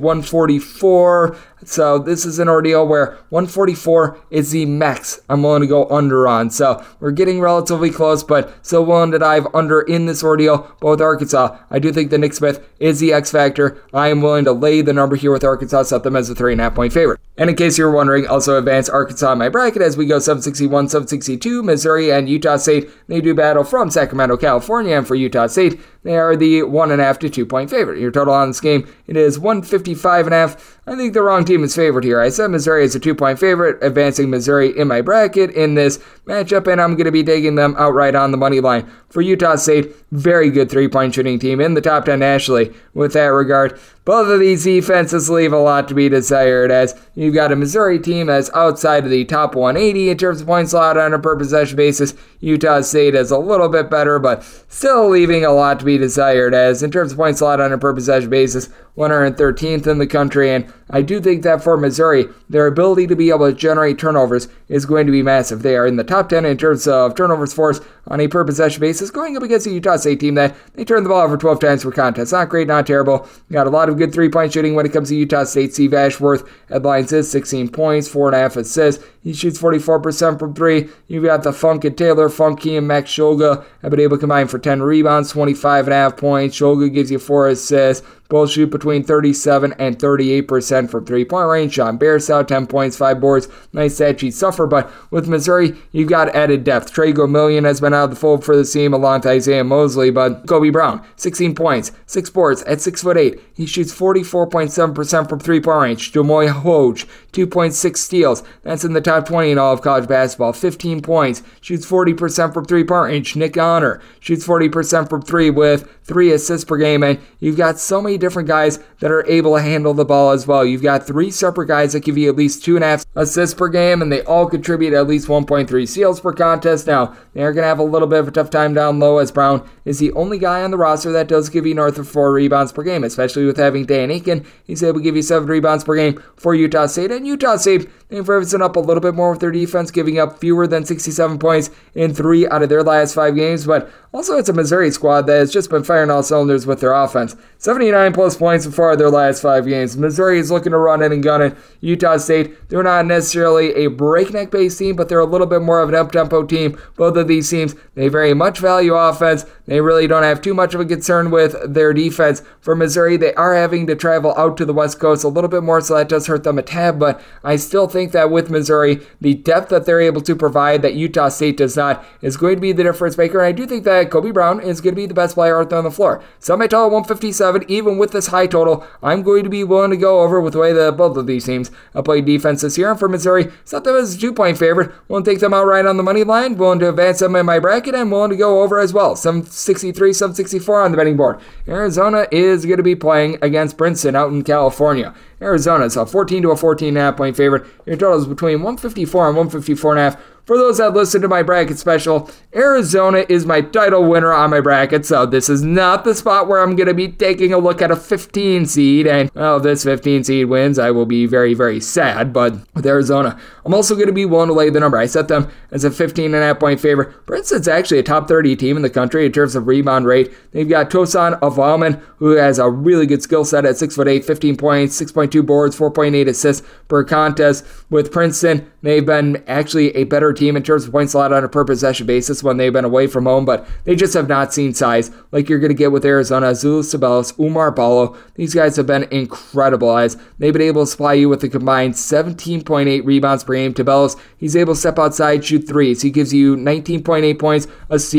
144. So this is an ordeal where 144 is the max I'm willing to go under on. So we're getting relatively close, but still willing to dive under in this ordeal. But with Arkansas, I do think that Nick Smith is the X factor. I am willing to lay the number here with Arkansas, set them as a 3.5 point favorite. And in case you're wondering, also advance Arkansas in my bracket as we go 761, 762, Missouri and Utah State. They do battle from Sacramento, California, and for Utah State, they are the 1.5 to 2 point favorite. Your total on this game, it is 155.5. I think the wrong team is favored here. I said Missouri is a 2 point favorite, advancing Missouri in my bracket in this matchup, and I'm going to be taking them outright on the money line. For Utah State, very good 3-point shooting team in the top 10 nationally with that regard. Both of these defenses leave a lot to be desired, as you've got a Missouri team that's outside of the top 180 in terms of points allowed on a per possession basis. Utah State is a little bit better, but still leaving a lot to be desired, as in terms of points allowed on a per possession basis, 113th in the country. And I do think that for Missouri, their ability to be able to generate turnovers is going to be massive. They are in the top 10 in terms of turnovers forced on a per possession basis, going up against a Utah State team that they turned the ball over 12 times per contest. Not great, not terrible. Got a lot of good 3-point shooting when it comes to Utah State. Steve Ashworth headlines his 16 points, 4.5 assists. He shoots 44% from 3. You've got the Funk and Taylor, Funky and Max Shulga have been able to combine for 10 rebounds, 25.5 points. Shulga gives you 4 assists. Both shoot between 37 and 38% from 3-point range. Sean Bearsow, 10 points, 5 boards. Nice stat sheet suffer, but with Missouri, you've got added depth. Trey Gomillion has been out of the fold for the team along with Isaiah Mosley, but Kobe Brown, 16 points, 6 boards at 6'8". He shoots 44.7% from 3-point range. Jamoy Hoge, 2.6 steals. That's in the top 20 in all of college basketball. 15 points, shoots 40% from 3-point range. Nick Honor shoots 40% from 3 with 3 assists per game, and you've got so many different guys that are able to handle the ball as well. You've got 3 separate guys that give you at least 2.5 assists per game, and they all contribute at least 1.3 steals per contest. Now, they're going to have a little bit of a tough time down low, as Brown is the only guy on the roster that does give you north of 4 rebounds per game, especially with having Dan Aiken. He's able to give you 7 rebounds per game for Utah State, and Utah State, they've risen up a little bit more with their defense, giving up fewer than 67 points in 3 out of their last 5 games, but also it's a Missouri squad that has just been firing all cylinders with their offense. 79 plus points in 4 of their last 5 games. Missouri is looking to run in and gun it. Utah State, they're not necessarily a breakneck-based team, but they're a little bit more of an up-tempo team. Both of these teams, they very much value offense. They really don't have too much of a concern with their defense. For Missouri, they are having to travel out to the West Coast a little bit more, so that does hurt them a tad, but I still think that with Missouri, the depth that they're able to provide that Utah State does not is going to be the difference maker, and I do think that Kobe Brown is going to be the best player out there on the floor. So my total 157, even with this high total, I'm going to be willing to go over with the way that both of these teams have played defense this year. And for Missouri, set them as a 2-point favorite. Willing to take them outright on the money line, willing to advance them in my bracket, and willing to go over as well. 763, 764 on the betting board. Arizona is going to be playing against Princeton out in California. Arizona is a 14 to a 14.5 point favorite. Your total is between 154 and 154.5. For those that listen to my bracket special, Arizona is my title winner on my bracket, so this is not the spot where I'm going to be taking a look at a 15 seed, and if this 15 seed wins, I will be very, very sad, but with Arizona, I'm also going to be willing to lay the number. I set them as a 15.5 point favorite. Princeton's actually a top 30 team in the country in terms of rebound rate. They've got Tosan Avalman, who has a really good skill set at 6'8", 15 points, 6.2 boards, 4.8 assists per contest. With Princeton, they've been actually a better team in terms of points allowed on a per possession basis when they've been away from home, but they just have not seen size like you're going to get with Arizona. Zulus Sabelis, Umar Ballo, these guys have been incredible as they've been able to supply you with a combined 17.8 rebounds per game. Tabelis, he's able to step outside, shoot threes. He gives you 19.8 points, a steal,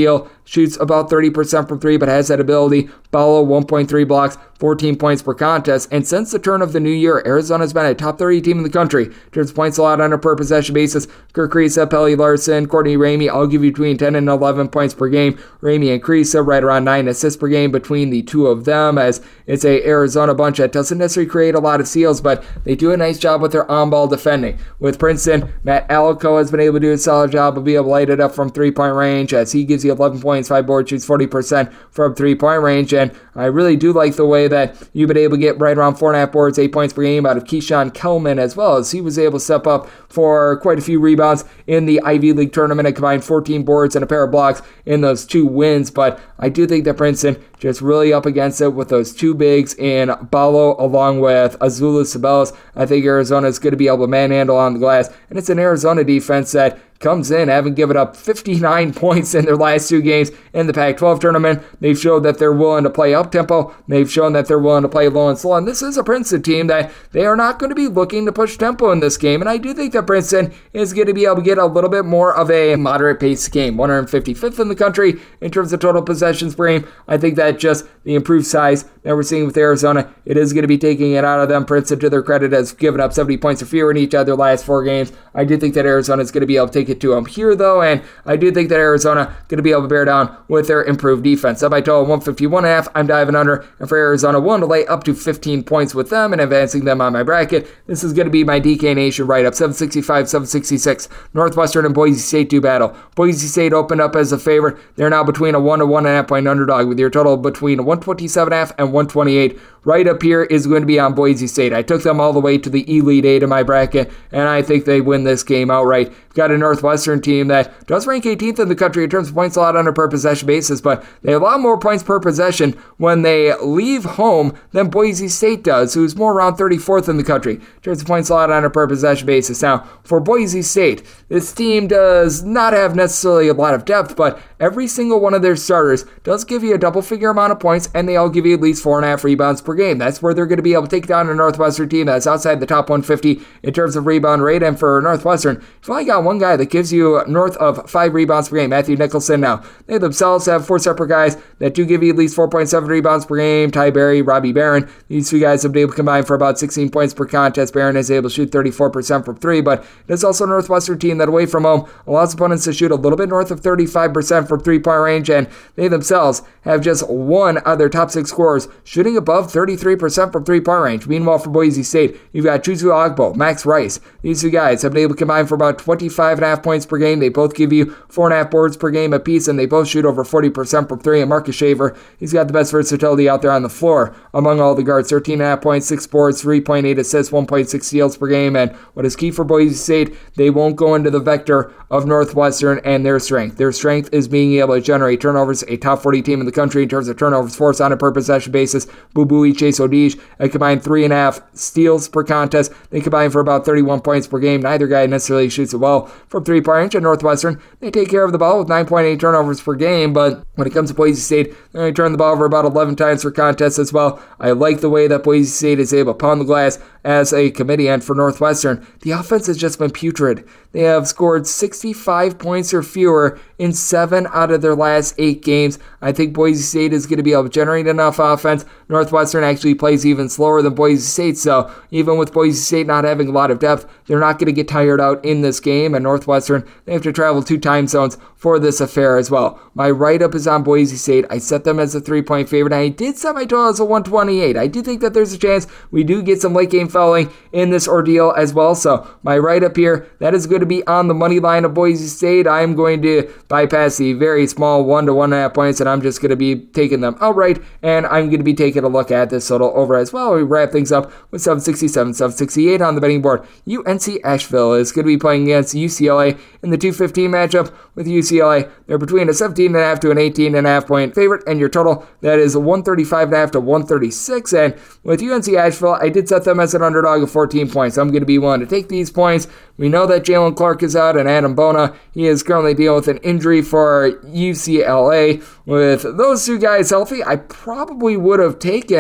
shoots about 30% from three, but has that ability. Ballo, 1.3 blocks, 14 points per contest. And since the turn of the new year, Arizona's been a top 30 team in the country in terms of points allowed on a per possession basis. Kirk Kriisa, Pelle Larsson, Courtney Ramey, I'll give you between 10 and 11 points per game. Ramey and Kriisa right around 9 assists per game between the two of them, as it's a Arizona bunch that doesn't necessarily create a lot of steals, but they do a nice job with their on-ball defending. With Princeton, Matt Alico has been able to do a solid job of being able to light it up from three-point range, as he gives you 11 points, 5 boards, shoots 40% from three-point range, and I really do like the way that you've been able to get right around 4.5 boards, 8 points per game out of Keyshawn Kellman, as well as he was able to step up for quite a few rebounds in the Ivy League tournament and combined 14 boards and a pair of blocks in those 2 wins. But I do think that Princeton just really up against it with those 2 bigs in Ballo along with Azuolas Tubelis. I think Arizona is going to be able to manhandle on the glass, and it's an Arizona defense that comes in having given up 59 points in their last 2 games in the Pac-12 tournament. They've shown that they're willing to play up-tempo. They've shown that they're willing to play low and slow. And this is a Princeton team that they are not going to be looking to push tempo in this game. And I do think that Princeton is going to be able to get a little bit more of a moderate pace game. 155th in the country in terms of total possessions per game. I think that just the improved size that we're seeing with Arizona, it is going to be taking it out of them. Princeton, to their credit, has given up 70 points or fewer in each of their last 4 games. I do think that Arizona is going to be able to take it to them here, though, and I do think that Arizona going to be able to bear down with their improved defense. Up by total 151.5, I'm diving under, and for Arizona, willing to lay up to 15 points with them and advancing them on my bracket. This is going to be my DK Nation write-up, 765, 766. Northwestern and Boise State do battle. Boise State opened up as a favorite. They're now between a 1 to 1.5 point underdog, with your total between 127.5 and 128. Right up here is going to be on Boise State. I took them all the way to the Elite 8 in my bracket, and I think they win this game outright. Got a Northwestern team that does rank 18th in the country in terms of points allowed on a per possession basis, but they allow more points per possession when they leave home than Boise State does, who's more around 34th in the country in terms of points allowed on a per possession basis. Now, for Boise State, this team does not have necessarily a lot of depth, but every single one of their starters does give you a double-figure amount of points, and they all give you at least 4.5 rebounds per game. That's where they're going to be able to take down a Northwestern team that's outside the top 150 in terms of rebound rate. And for Northwestern, you've only got one guy that gives you north of 5 rebounds per game, Matthew Nicholson. Now, they themselves have 4 separate guys that do give you at least 4.7 rebounds per game. Ty Berry, Robbie Barron. These 2 guys have been able to combine for about 16 points per contest. Barron is able to shoot 34% from 3, but it is also a Northwestern team that away from home allows opponents to shoot a little bit north of 35% from 3-point range, and they themselves have just 1 out of their top 6 scorers shooting above 33% from 3-point range. Meanwhile, for Boise State, you've got Chuzu Agbo, Max Rice. These 2 guys have been able to combine for about 25.5 points per game. They both give you 4.5 boards per game apiece, and they both shoot over 40% from 3. And Marcus Shaver, he's got the best versatility out there on the floor among all the guards. 13.5 points, 6 boards, 3.8 assists, 1.6 steals per game. And what is key for Boise State, they won't go into the vector of Northwestern and their strength. Their strength is being able to generate turnovers. A top 40 team in the country in terms of turnovers forced on a per possession basis. Bubui, Chase Odige, a combined 3.5 steals per contest. They combine for about 31 points per game. Neither guy necessarily shoots it well from 3-point range. At Northwestern, they take care of the ball with 9.8 turnovers per game, but when it comes to Boise State, they turn the ball over about 11 times per contest as well. I like the way that Boise State is able to pound the glass as a committee, and for Northwestern, the offense has just been putrid. They have scored 65 points or fewer in 7 out of their last 8 games. I think Boise State is going to be able to generate enough offense. Northwestern actually plays even slower than Boise State, so even with Boise State not having a lot of depth, they're not going to get tired out in this game, and Northwestern, they have to travel 2 time zones for this affair as well. My write-up is on Boise State. I set them as a 3-point favorite. I did set my total as a 128. I do think that there's a chance we do get some late-game fouling in this ordeal as well, so my write-up here, that is going to be on the money line of Boise State. I'm going to bypass the very small 1 to 1.5 points, and I'm just going to be taking them outright, and I'm going to be taking a look at this total over as well. We wrap things up with 767, 768 on the betting board. UNC Asheville is going to be playing against UCLA in the 2:15 matchup. With UCLA, they're between a 17.5 to an 18.5 point favorite, and your total, that is 135.5 to 136. And with UNC Asheville, I did set them as an underdog of 14 points. I'm going to be willing to take these points. We know that Jalen Clark is out, and Adam Bona, he is currently dealing with an injury for UCLA. With those 2 guys healthy, I probably would have taken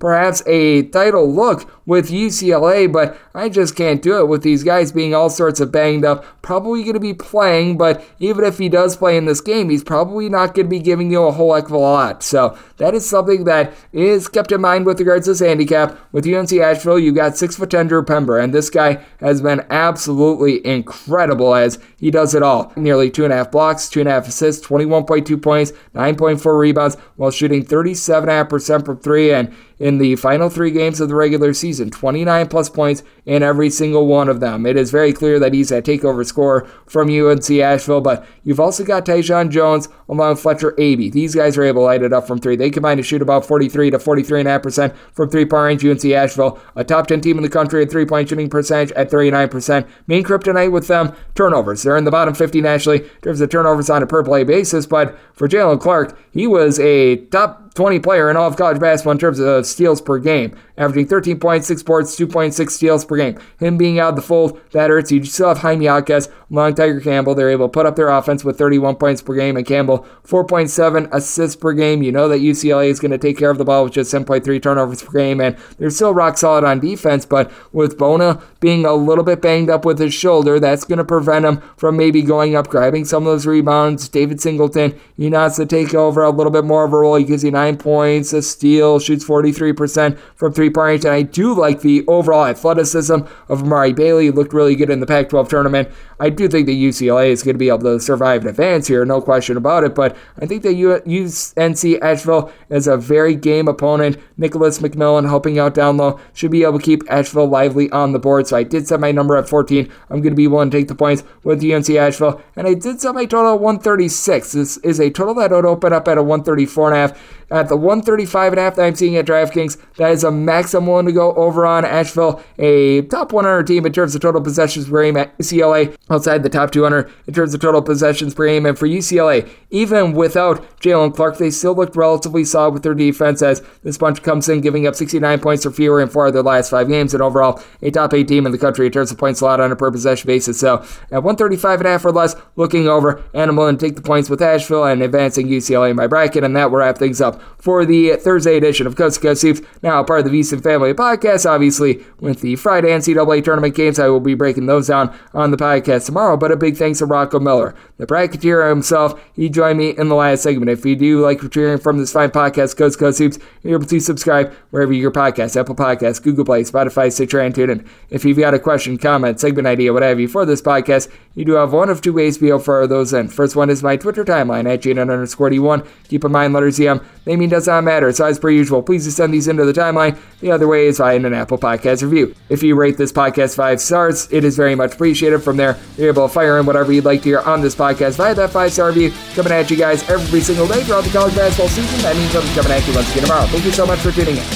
perhaps a title look with UCLA, but I just can't do it with these guys being all sorts of banged up. Probably going to be playing, but even if he does play in this game, he's probably not going to be giving you a whole heck of a lot. So that is something that is kept in mind with regards to this handicap. With UNC Asheville, you got 6'10" Drew Pember, and this guy has been absolutely incredible as he does it all. Nearly 2.5 blocks, 2.5 assists, 21.2 points, 9.4 rebounds, while shooting 37.5% from three, and in the final 3 games of the regular season, 29 plus points in every single one of them. It is very clear that he's a takeover scorer from UNC Asheville, but you've also got Tyjon Jones along with Fletcher Abey. These guys are able to light it up from 3. They combine to shoot about 43 to 43.5% from 3-point range. UNC Asheville, a top 10 team in the country at 3-point shooting percentage at 39%. Main kryptonite with them, turnovers. They're in the bottom 50 nationally in terms of turnovers on a per play basis, but for Jalen Clark, he was a top 20 player in all of college basketball in terms of steals per game, averaging 13.6 boards, 2.6 steals per game. Him being out of the fold, that hurts. You still have Jaime Jaquez along Tiger Campbell. They're able to put up their offense with 31 points per game, and Campbell 4.7 assists per game. You know that UCLA is going to take care of the ball with just 7.3 turnovers per game, and they're still rock solid on defense, but with Bona being a little bit banged up with his shoulder, that's going to prevent him from maybe going up, grabbing some of those rebounds. David Singleton, he needs to take over a little bit more of a role. He gives you 9 points, a steal, shoots 43% from 3-point range, and I do like the overall athleticism of Amari Bailey. He looked really good in the Pac-12 tournament. I do think that UCLA is going to be able to survive and advance here, no question about it, but I think that UNC Asheville is a very game opponent. Nicholas McMillan helping out down low should be able to keep Asheville lively on the board, so I did set my number at 14. I'm going to be willing to take the points with UNC Asheville, and I did set my total at 136. This is a total that would open up at a 134.5. At the 135.5 that I'm seeing at DraftKings, that is a max I'm willing to go over on Asheville, a top 100 team in terms of total possessions per game at UCLA, outside the top 200 in terms of total possessions per game. And for UCLA, even without Jalen Clark, they still looked relatively solid with their defense as this bunch comes in giving up 69 points or fewer in 4 of their last 5 games, and overall a top 8 team in the country in terms of points allowed on a per possession basis. So at 135.5 or less, looking over, and I'm willing to take the points with Asheville and advancing UCLA in my bracket, and that will wrap things up for the Thursday edition of Coast to Coast Hoops, now part of the VSiN Family Podcast. Obviously, with the Friday NCAA tournament games, I will be breaking those down on the podcast tomorrow, but a big thanks to Rocco Miller, the bracketeer himself. He joined me in the last segment. If you do like what you're hearing from this fine podcast, Coast to Coast Hoops, you're able to subscribe wherever you get your podcasts, Apple Podcasts, Google Play, Spotify, Stitcher, and TuneIn. If you've got a question, comment, segment idea, what have you for this podcast, you do have one of 2 ways to be able to fire those in. First one is my Twitter timeline at @JNN_D1. Keep in mind, letters EM, naming does not matter. So as per usual, please just send these into the timeline. The other way is via an Apple Podcast review. If you rate this podcast 5 stars, it is very much appreciated. From there, you're able to fire in whatever you'd like to hear on this podcast via that 5-star review, coming at you guys every single day throughout the college basketball season. That means I'm coming at you once again tomorrow. Thank you so much for tuning in.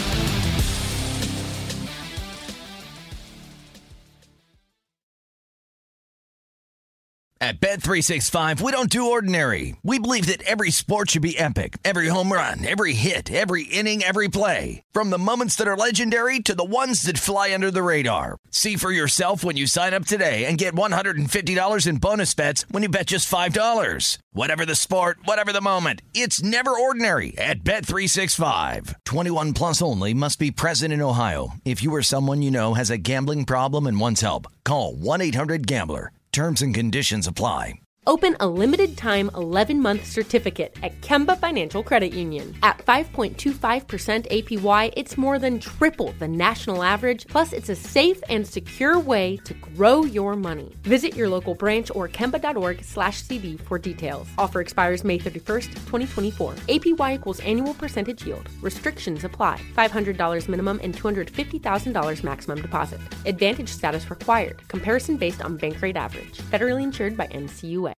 At Bet365, we don't do ordinary. We believe that every sport should be epic. Every home run, every hit, every inning, every play. From the moments that are legendary to the ones that fly under the radar. See for yourself when you sign up today and get $150 in bonus bets when you bet just $5. Whatever the sport, whatever the moment, it's never ordinary at Bet365. 21 plus only. Must be present in Ohio. If you or someone you know has a gambling problem and wants help, call 1-800-GAMBLER. Terms and conditions apply. Open a limited-time 11-month certificate at Kemba Financial Credit Union. At 5.25% APY, it's more than triple the national average, plus it's a safe and secure way to grow your money. Visit your local branch or kemba.org/cb for details. Offer expires May 31st, 2024. APY equals annual percentage yield. Restrictions apply. $500 minimum and $250,000 maximum deposit. Advantage status required. Comparison based on bank rate average. Federally insured by NCUA.